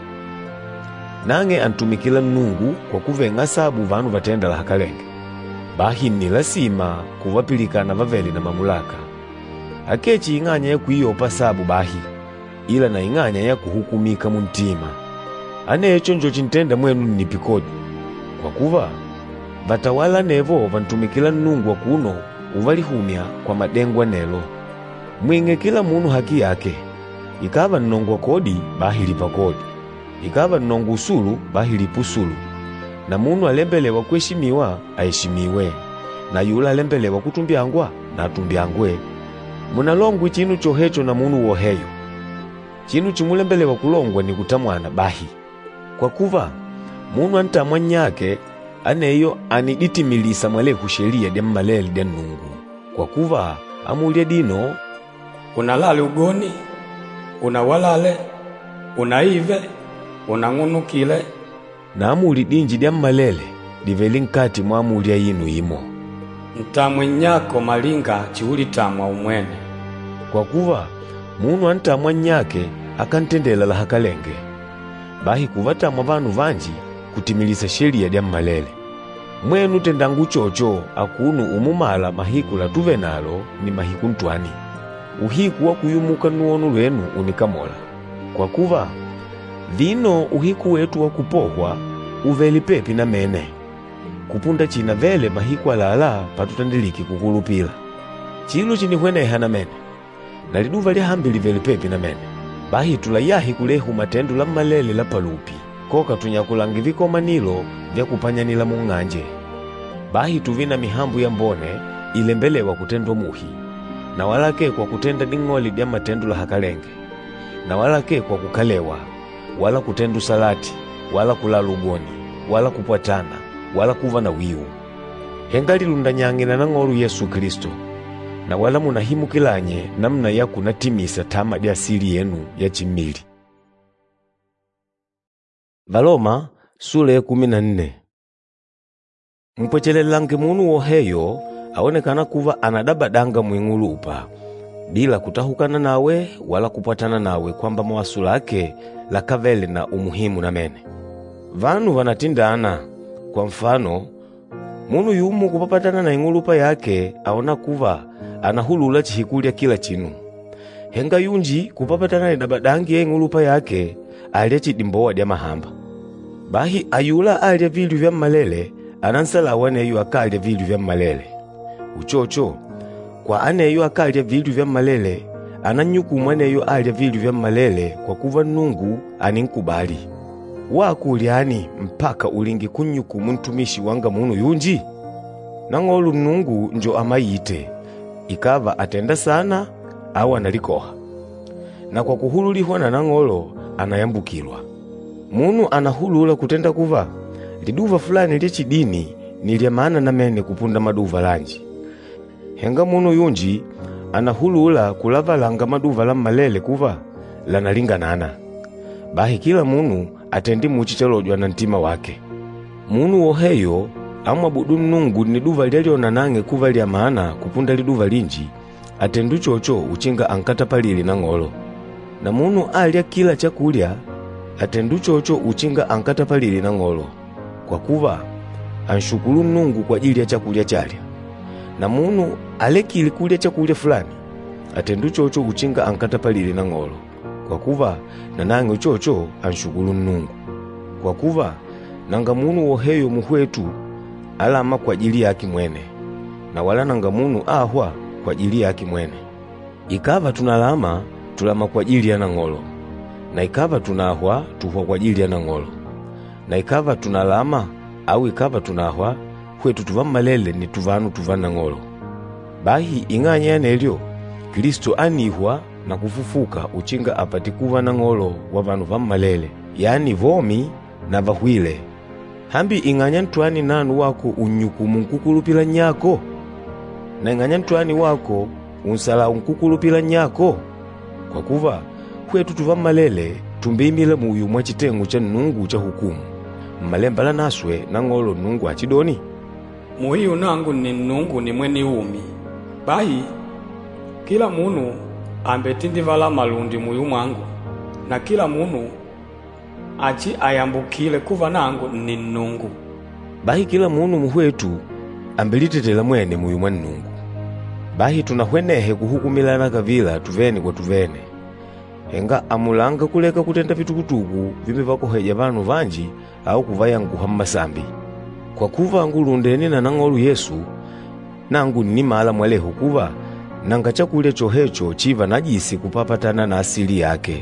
Nange antumikila Nnungu kwa kuvenga sabu vanu vatenda la hakalenge. Bahi ni lasima kuvapilikana vaveli na mamulaka. Akechi inganya ya kuiopa sabu bahi, ila na inganya ya kuhukumika muntima. Anecho njo chintenda mwenu nipikodi. Kwa kuva vatawala nevo vantumikila Nnungu wa kuno uvalihumya kwa madengwa nelo. Mwinge kila munu haki yake. Ikava nnongwa kodi bahi lipa kodi, ikava nnongu usulu bahi lipusulu. Na munu alembelewa kuheshimiwa aheshimiwe, na yula alembelewa kutumbiangwa na atumbiangwe. Munalongwi chinu chohecho na munu woheyo. Chinu chimulembelewa kulongwa ni kutamwana bahi. Kwa kuva munu antamwa nyake aneyo aniditimilisa mwalehu sheria dia mmaleli dia Nnungu. Kwa kuva amulya dino unalale ugoni, unawalale, unaive, unang'unukile, na amuli dinji dia mmalele diveli nkati mwa amulya yinu imo. Ntamwe nyako malinga chiulitamwa umwene. Kwa kuva munu antamwa nyake akantendela la hakalenge. Bahi kuvatamwa vanu vanji kutimilisa sheria dia mmalele. Mwenu tendangu chocho akunu umumala mahiku la tuvenalo ni mahiku ntwani. Uhiku wa kuyumuka nuonu lwenu unikamola. Kwa kuva vino uhiku wetu wa kupohwa uveli pepi na mene. Kupunda china vele mahiku alala patutandiliki kukulupila. Chilu chinihweneha na mene, na liduva lia hambili veli pepi na mene. Bahi tulayahi kulehu matendu la malele la palupi, koka tunyakulangi vikoma nilo vya kupanyanila mung'anje. Bahi tuvina mihambu ya mbone ilembelewa kutendwa muhi, na walake kwa kutenda ding'oli dia matendu la hakalenge, na walake kwa kukalewa, wala kutendu salati, wala kulala ugoni, wala kupwatana, wala kuva na wiu. Hengali lundanyangina na ng'olu Yesu Kristo, na wala munahimukilanye namna ya kunatimisa tama dia asili yenu ya chimili. Valoma sura ya 14. Mpwechelelange munu woheyo aonekana kuva anadabadanga mwing'ulupa, bila kutahukana nawe wala kupwatana nawe kwamba mawasu lake lakavele na umuhimu na mene. Vanu vanatindana. Kwa mfano, munu yumu kupapatana na ing'ulupa yake aona kuva anahulula chihikulya kila chinu. Henga yunji kupapatana na dabadangi ya ing'ulupa yake alya chidimbowa dia mahamba. Bahi ayula alya vilu vya mmalele anansalawa neyu akalya vilu vya mmalele. Uchocho kwa aneyu akalya vilu vya mmalele ananyukumwa neyu alya vilu vya mmalele kwa kuva Nnungu aninkubali. Wakulyani mpaka ulingi kunyukumu ntumishi wanga munu yunji? Nang'olu Nnungu njo amayite, ikava atenda sana au analikoha. Na kwa kuhululihwa na nang'olo anayambukilwa. Munu anahulula kutenda kuva liduva fulani lya chidini ni lya maana namene kupunda maduva lanji. Henga munu yunji anahulula kulavalanga maduva la malele kuva lanalinganana. Bahi kila munu atendi muchi chalojwa na ntima wake. Munu woheyo amwabudu Nnungu ni duva lyalionanange kuva lya maana kupunda liduva linji, atendu chocho uchinga ankatapalili na ng'olo. Na munu alya kila chakulya atendu chocho uchinga ankatapalili na ng'olo, kwa kuva anshukulu Nnungu kwa ajili ya chakulya chalya. Na munu alekili kulya chakulya fulani atendu chocho uchinga ankatapalili na ng'olo, kwa kuva nanange chocho anshukulu Nnungu. Kwa kuva nanga munu woheyo muhwetu alama kwa ajili yake mwene, na wala nanga munu ahwa kwa ajili yake mwene. Ikava tunalama tulama kwa ajili ya nang'olo, na ikava tunahwa tuhwa kwa ajili ya nang'olo. Na ikava tunalama au ikava tunahwa hwetu tuva malele ni tuvanu tuva nang'olo. Bahi ing'anya yanelyo Kristo anihwa na kufufuka uchinga apati kuva nang'olo wa vanu va malele, yani vomi na vahwile. Hambi ing'anya ntwani nanu wako unyukumu nkukulupila nyako? Na ing'anya ntwani wako unsala unkukulupila nyako? Kwa kuva hwetu tuva malele tumbimile muyu mwa chitengu cha Nnungu cha hukumu. Mmalemba la naswe nang'olo Nnungu achidoni, muhiyu nangu ni Nnungu ni mweni umi. Bahi kila munu ambetindi vala malundi muyu mwangu, na kila munu achi ayambukile kuva nangu ni Nnungu. Bahi kila munu muhwetu ambelitetela mwene muyu mwa Nnungu. Bahi tunahwenehe kuhukumilana kavila tuvene kwa tuvene. Henga amulanga kuleka kutenda vitukutuku vime vakoheja vanu vanji au kuvayanguha mmasambi. Kwa kuva angulundeni na nang'olu Yesu, nangu ni mala mwaleho kuva nanga chakulya chohecho chiva najisi kupapatana na asili yake.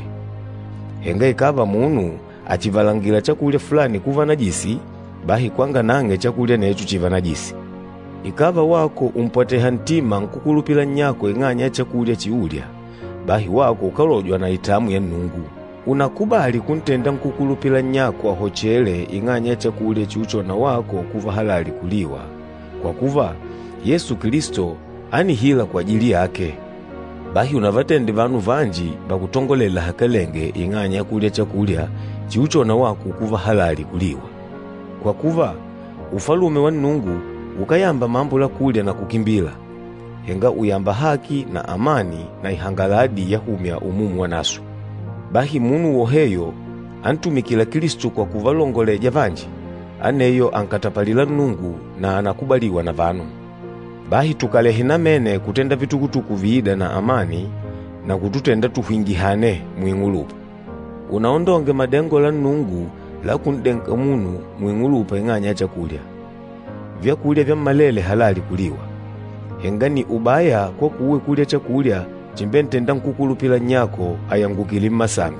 Henga ikava munu achivalangira chakulya fulani kuva najisi, bahi kwanga nange chakulya necho chiva najisi. Ikava wako umpwateha ntima nkukulupila nyako ing'anya chakulya chiulya, bahi wako ukalojwa na itamu ya Nnungu. Unakubali kuntenda nkukulupila nyako ahochele ing'anya chakulya chiuchona wako kuva halali kuliwa, kwa kuva Yesu Kristo anihila kwa ajili yake. Bahi unavatende vanu vanji bakutongolela hakalenge ing'anya kulya chakulya chiuchona wako kuva halali kuliwa, kwa kuva ufalume wa Nnungu ukayamba mambo la kulya na kukimbila. Henga uyamba haki na amani na ihangaladi ya humya umumu wa nasu. Bahi munu woheyo antumikila Kristo kwa kuvalongoleja vanji, aneyo ankatapalila Nnungu na anakubaliwa na vanu. Bahi tukalehina mene kutenda vitukutuku viida na amani na kututenda tuhwingihane mwingulupa. Unaondonge madengo la Nnungu la kundenga munu mwingulupa ing'anya chakulya. Vyakulya vya malele halali kuliwa. Henga ni ubaya kwa kuwe kulya chakulya chimbentenda nkukulupila nyako ayangukili mmasambi.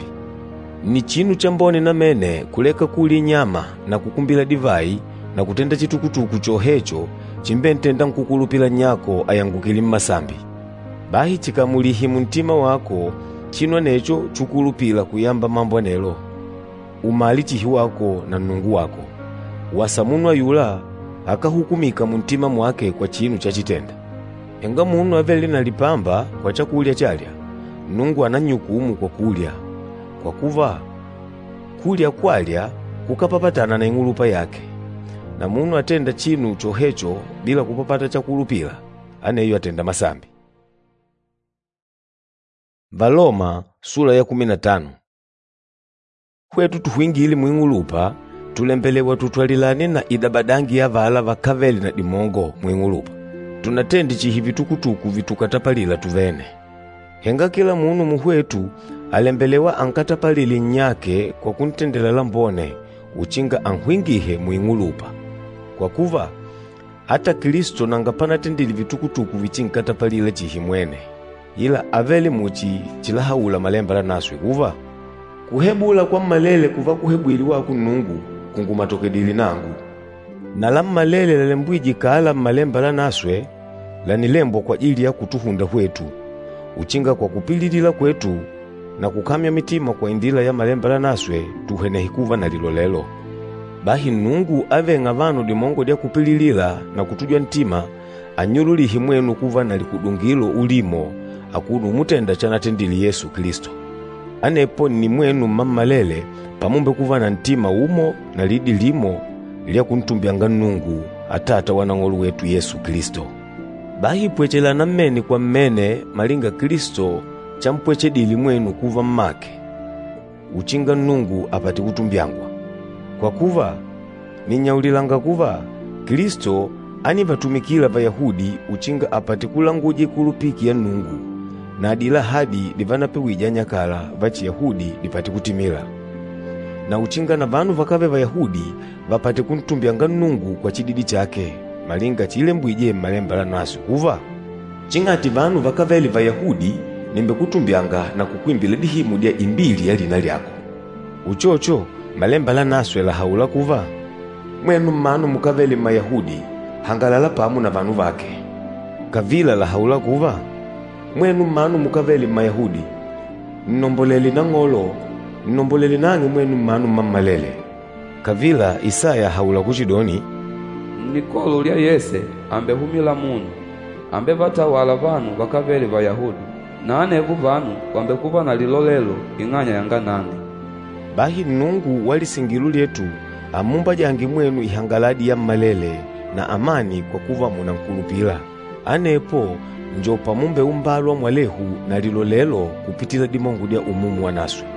Ni chinu chambone na mene kuleka kuli nyama na kukumbila divai na kutenda chitukutuku chohecho chimbentenda nkukulupila nyako ayangukili mmasambi. Bahi chikamulihimu ntima wako chino necho chukulupila kuyamba mambo nelo. Umali chihi wako na Nnungu wako. Wasamunwa yula akahukumika muntima mwake kwa chinu chachitenda. Henga munu aveli na lipamba kwa chakulya chalya, Nnungu ananyukumu kwa kulya, kwa kuva kulya kwalya kukapapatana na ingulupa yake. Na munu atenda chinu chohecho bila kupapata chakulupila, aneyo atenda masambi. Valoma sura ya 15. Hwetu tuhwingili mwingulupa tulembelewa tutwalilane na idabadangi ya vala vakaveli na dimongo mwingulupa. Tunatendi chihi vitukutuku vitukatapalila tuvene. Henga kila munu muhwetu alembelewa ankatapalili nyake kwa kuntendela lambone uchinga anhwingihe mwingulupa. Kwa kuva hata Kristo nangapana tendili vitukutuku vichinkatapalila chihi mwene, ila aveli muchi chilahaula malemba la naswe kuva kuhebula kwa malele kuva kuhebwili waku Nnungu kungumatokedili nangu. Na la malele lalembwiji kaala malemba la naswe lanilembwa kwa ajili ya kutuhunda kwetu, uchinga kwa kupililila kwetu na kukamya mitima kwa indila ya malemba la naswe tuhene hikuva na lilolelo. Bahi Nungu avenga vanu dimongo dia kupililila na kutujwa ntima anyululihi mwenu kuva na likudungilo ulimo akunu mutenda chanatendili Yesu Kristo. Anepo ni mwenu mamalele pamumbe kuva na ntima umo na lidi limo liya kuntumbianga Nungu atata wanangolu wetu Yesu Kristo. Bahi pwechela na mmeni kwa mmene malinga Kristo champweche dili mwenu kuva mmake uchinga Nungu apati kutumbiangwa. Kwa kuva ninyaulilanga kuva Kristo ani vatumikila Vayahudi uchinga apati kulanguji kulupiki ya Nungu na adila hadi divanapewijanya nyakala vachi Yahudi dipati kutimila na uchinga na vanu vakave Vayahudi vapati kuntumbianga Nungu kwa chididi chake malinga chile mbwije malemba la nasu kuva chingati vanu vakaveli Vayahudi nimbe kutumbianga na kukwimbila dihimu dia imbili ya lina lyako. Uchocho malemba la naswe la haula kuva mwenu manu mukaveli Mayahudi hangalala pamu na vanu vake. Kavila la haula kuva mwenu manu mukaveli Mayahudi nnomboleli na ngolo nnomboleli nange mwenu manu mamalele. Kavila Isaya haula kuchidoni nikolo lya Yese ambe humila munu ambe vatawala vanu vakaveli Vayahudi na anevu vanu wambe kuva na lilolelo ing'anya yanga nani. Bahi Nungu walisingilu lyetu amumba jangi mwenu ihangaladi ya malele na amani kwa kuva muna nkulupila. Anepo njo pamumbe umbalwa mwalehu na lilolelo kupitila dimongu dia umumu wa naswe.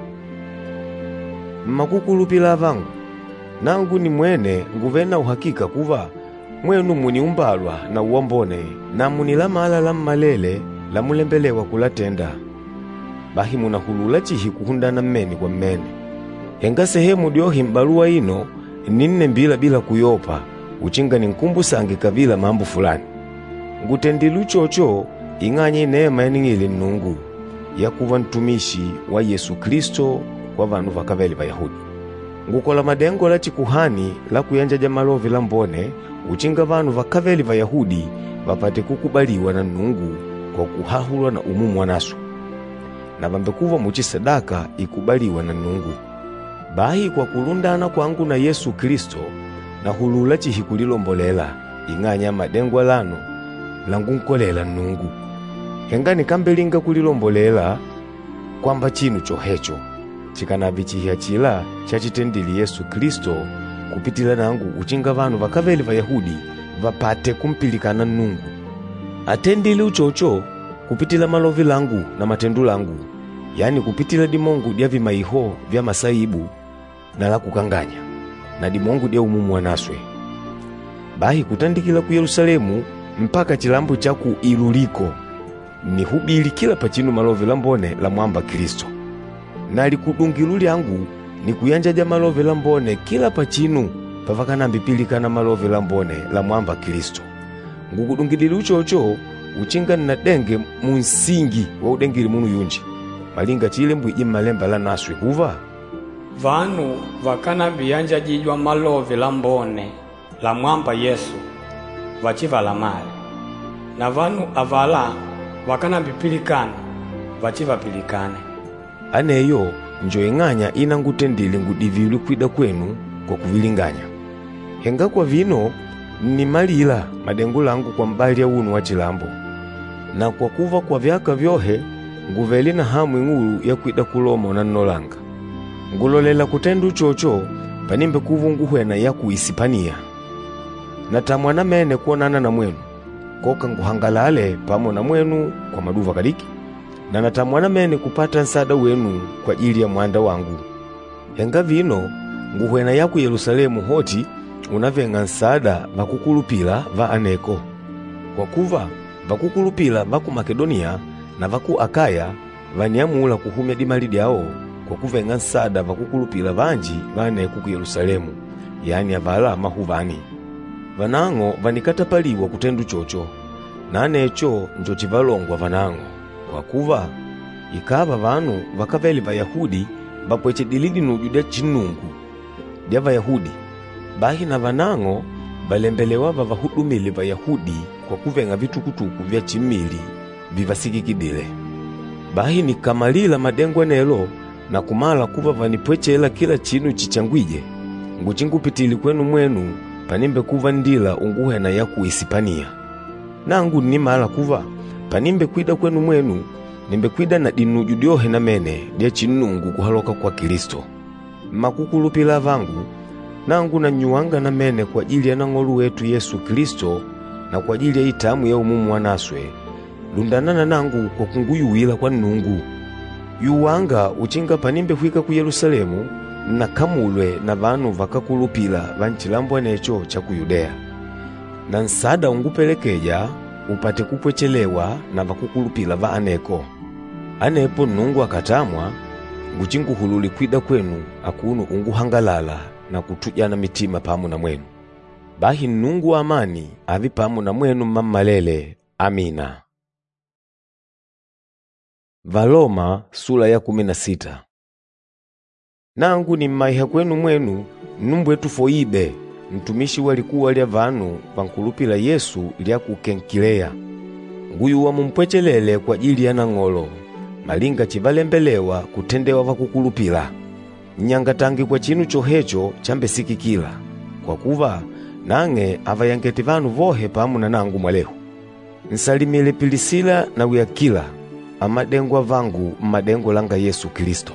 Mmakukulupila vangu nangu ni mwene nguvena uhakika kuva mwenu muni umbalwa na uwambone na munila mala la malele la mulembelewa kulatenda. Bahi munahulula chihi kuhundana mmeni kwa mmene. Henga sehemu diohi mbalua ino ninne bila kuyopa uchinga ninkumbusange kavila mambo fulani. Ngutendilu chocho ing'anye neema yaningili Nungu ya kuva ntumishi wa Yesu Kristo kwa vanu vakaveli Vayahudi. Ngukola madengo la chikuhani la kuyanja jamalovi la mbone uchinga vanu vakaveli Vayahudi vapate kukubaliwa na Nungu kwa kuhahulwa na umumu wa nasu na vambe kuva muchisadaka ikubaliwa na Nungu. Bahi kwa kulundana kwangu na Yesu Kristo na hulula chihikulilombolela ing'anya madengwa lano langu nkolela Nungu. Henga nikambelinga kulilombolela kwamba chinu chohecho chikanavi chihia chila chachitendili Yesu Kristo kupitila nangu uchinga vanu vakaveli Vayahudi vapate kumpilikana Nungu. Atendili uchocho kupitila malovi langu na matendu langu, yani kupitila dimongu dia vimaiho vya masaibu na la kukanganya na dimongu dia umumu wa naswe. Bahi kutandikila ku Yerusalemu mpaka chilambu chaku iluliko ni hubili kila pachinu malovi lambone la mwamba Kristo. Na likudungilu lyangu ni kuyanjaja malovi lambone kila pachinu pavakana mbipilikana malovi lambone la mwamba Kristo. Ngukudungidili uchocho uchinga na denge munsingi wa udengili munu yunji malinga chile mbwiji malemba la naswe kuva vanu vakana biyanja jijwa malovi lambone la mwamba Yesu vachivala mali na vanu avala vakana bipilikana vachivapilikane. Aneyo njo ing'anya inangutendili ngudivilu kwida kwenu kwa kuvilinganya. Henga kwa vino ni malila madengu langu kwa mbali ya unu wa chilambo na kwa kuva kwa vyaka vyohe nguveli na hamu ingulu ya kwida kuloma na nolanga. Ngulolela kutendu chocho panimbe kuvunguhwena ya kuisipania na tamwana mene kuonana na mwenu koka nguhangalale pamo na mwenu kwa maduva kadiki na natamwana mene kupata nsada wenu kwa ajili ya mwanda wangu. Henga vino nguhwena ya ku Yerusalemu hoti unavenga nsada vakukulupila va aneko kwa kuva vakukulupila vaku Makedonia na vaku Akaya vaniamula kuhumya dimali dyao kwa kuvenga nsada vakukulupila vanji vaneko ku Yerusalemu, yani avala mahuvani. Vanango vanikatapaliwa kutendu chocho na anecho njo chivalongwa vanango kwa kuva ikava vanu vakaveli Vayahudi vapweche dilidi nuju dia chinungu dia Vayahudi. Bahi na vanango balembelewa vavahudumile Vayahudi kwa kuvenga vitukutuku vya chimili vivasikikidile. Bahi nikamalila madengo nelo na kumala kuva vanipwechela kila chinu chichangwije, nguchingupitili kwenu mwenu panimbe kuva ndila unguhena ya kuisipania. Nangu nimala kuva panimbe kwida kwenu mwenu nimbe kwida na dinuju diohe na mene dia chinungu kuhaloka kwa Kristo. Makukulupila vangu nangu na nyuanga na mene kwa ajili ya nang'olu wetu Yesu Kristo na kwa ajili ya itamu ya umumu wanaswe, lundanana nangu kwa kunguyuwila kwa nungu. Yuwanga uchinga panimbe huika ku Yerusalemu na kamulwe na vanu vakakulupila vanchilambwa necho cha ku Yudea. Na nsada ungupelekeja upate kupwechelewa na vakukulupila va aneko. Anepo nungu akatamwa nguchinguhululi kwida kwenu akunu unguhangalala na kutujana mitima pamu na mwenu. Bahi nungu wa amani avi pamu na mwenu mammalele. Amina. Valoma sura ya 16. Nangu ni mmaiha kwenu mwenu numbwetu Foibe, mtumishi walikuwa lya vanu vankulupila Yesu lya kukenkilea. Nguyu wa mumpwechelele kwa ajili ya nang'olo, malinga chivalembelewa kutendewa vakukulupila. Nyangatangi kwa chinu chohecho chambesikikila, kwa kuva nange avayangeti vanu vohe pamu na nangu mwalehu. Nsalimile Pilisila na Wiakila, amadengwa vangu mmadengo langa Yesu Kristo.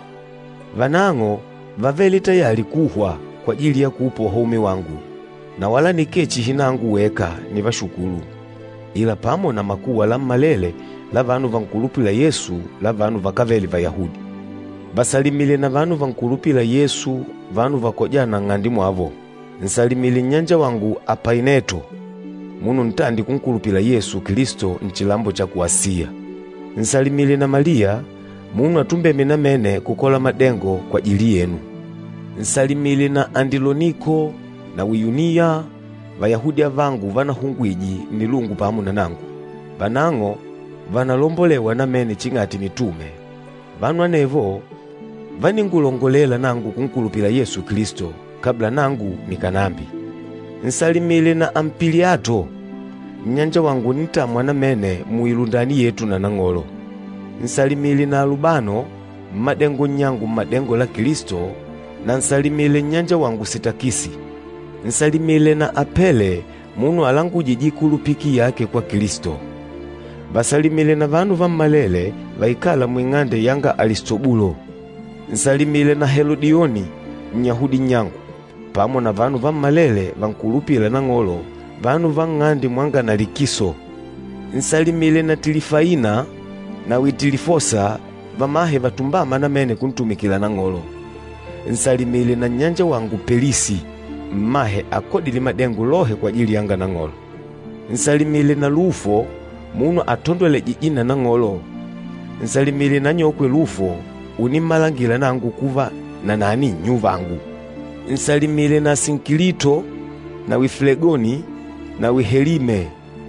Vanang'o vaveli tayari kuhwa kwa ajili ya kuupo homi wangu, na wala nikechi hinangu weka ni vashukulu. Ila pamo na makuwa la mmalele la vanu vankulupila Yesu la vanu vakaveli Vayahudi. Basalimile na vanu vankulupila Yesu vanu vakojana ng'andi mwavo. Nsalimile nyanja wangu Apaineto, munu ntandi kunkulupila Yesu Kristo nchilambo cha kuasia. Nsalimile na Maria, munu atumbeme na mene kukola madengo kwa ajili yenu. Nsalimile na Andiloniko na Wiyunia, Vayahudi vangu vanahungwiji nilungu pamu na nangu. Vanang'o vanalombolewa na mene chingati nitume. Vanu anevo vaningulongolela nangu kunkulupila Yesu Kristo kabla nangu nikanambi. Nsalimile na Ampiliato, nyanja wangu nitamwa na mene muilundani yetu na nang'olo. Nsalimile na Alubano, madengo nyangu madengo la Kristo, na nsalimile nyanja wangu Sitakisi. Nsalimile na Apele, munu alangu jijikulupiki yake kwa Kristo. Basalimile na vanu vammalele vaikala mwing'ande yanga Aristobulo. Nsalimile na Herodioni, Myahudi nyangu, pamo na vanu vammalele vankulupila nang'olo, vanu vang'andi mwanga na Likiso. Nsalimile na Tilifaina na Witilifosa, vamahe vatumbama na mene kuntumikila nang'olo. Nsalimile na nyanja wangu Pelisi, mmahe akodili madengu lohe kwa ajili yanga nang'olo. Nsalimile na Lufo, munu atondwele jijina nang'olo. Nsalimile na nyokwe Lufo, unimalangila nangu kuva na nani nyuvangu. Nsalimile na Sinkilito na Wiflegoni na Wihelime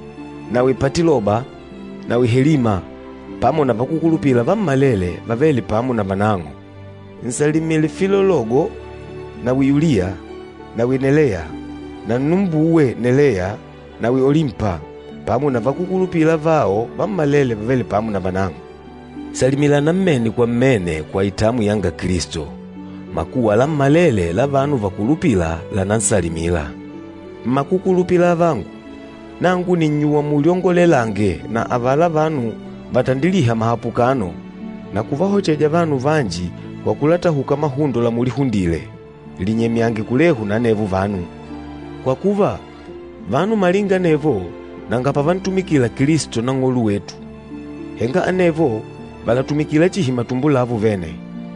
na Wipatiloba na Wihelima, pamo na vakukulupila vammalele vaveli pamu na vanang'o. Nsalimile Filologo na Wiyulia na Winelea na numbuwe Nelea na Wiolimpa, pamu na vakukulupila vao vammalele vaveli pamu na vanang'o. Salimila na mmeni kwa mmene kwa itamu yanga Kristo. Makuwa la mmalele la vanu vakulupila la nansalimila. Makukulupila vangu, nangu ni nyuwa muliongolelange na avala vanu vatandiliha mahapukano, na kuvahocheja vanu vanji kwa kulata hukama hundo la mulihundile, linyemyange kulehu na nevu vanu. Kwa kuva, vanu malinga nevo, nangapa vantumikila Kristo na ng'olu wetu. Henga anevo, valatumikila chihima tumbu lavu vene.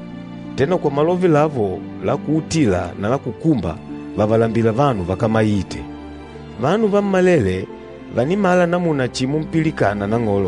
Tena kwa malovi lavo la kuutila na la kukumba vavalambila vanu vakamayite. Vanu vammalele vanimala namuna chimu mpilikana na ng'olo.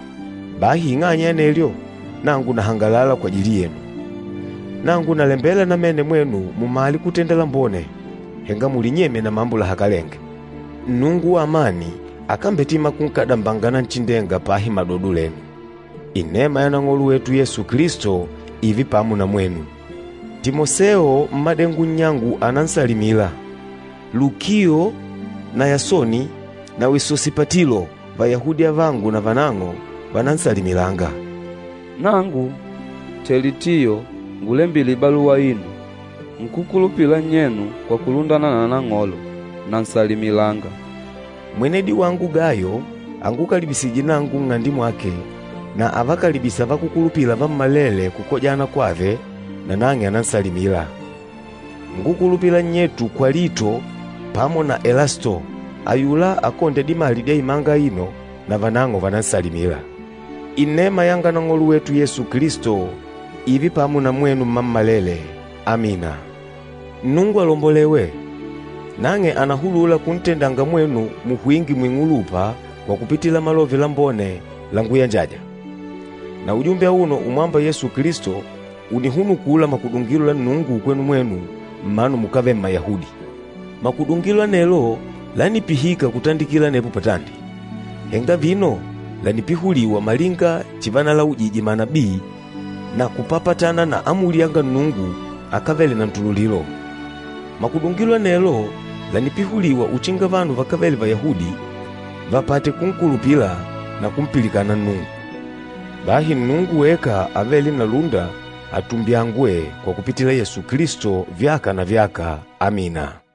Bahi ng'anya nelyo nangu nahangalala kwa ajili yenu. Nangu nalembela na mene mwenu mumali kutendela mbone, henga mulinyeme na mambo la hakalenge. Nungu wa amani akambetima kunkadambangana nchindenga pahi madodu lenu. Inema ya nang'olu wetu Yesu Kristo ivi pamu na mwenu. Timoseo mmadengu nyangu anansalimila. Lukio na Yasoni na Wisosipatilo Vayahudi avangu na vanang'o vanansalimilanga. Nangu Telitiyo ngulembile baluwa inu nkukulupila nyenu kwa kulundana na nang'olo na nsalimilanga. Mwenedi wangu Gayo angukalibisiji nangu ng'andi mwake na avakalibisa vakukulupila vammalele kukojana kwave na nange anansalimila. Ngukulupila nyetu kwa Lito pamo na Elasto ayula akonde dimali dia imanga ino na vanang'o vanansalimila. Inema yanga na ng'olu wetu Yesu Kristo ivi pamo na mwenu mammalele. Amina. Nungu alombolewe. Nange anahulula kuntendanga mwenu muhwingi mwing'ulupa kwa kupitila malove lambone langu ya njaja. Na ujumbe uno umwamba Yesu Kristo unihunukula makudungilo la Nungu kwenu mwenu mmanu mukave Mayahudi. Makudungilo anelo lanipihika kutandikila nepo patandi. Henga vino lanipihuliwa malinga chivana la ujiji manabii na kupapatana na amuli yanga Nungu akavele na ntululilo. Makudungilo anelo lanipihuliwa uchinga vanu vakavele Vayahudi vapate kunkulupila na kumpilikana Nungu. Bahi Nungu weka aveli na lunda atumbiangwe kwa kupitila Yesu Kristo vyaka na vyaka. Amina.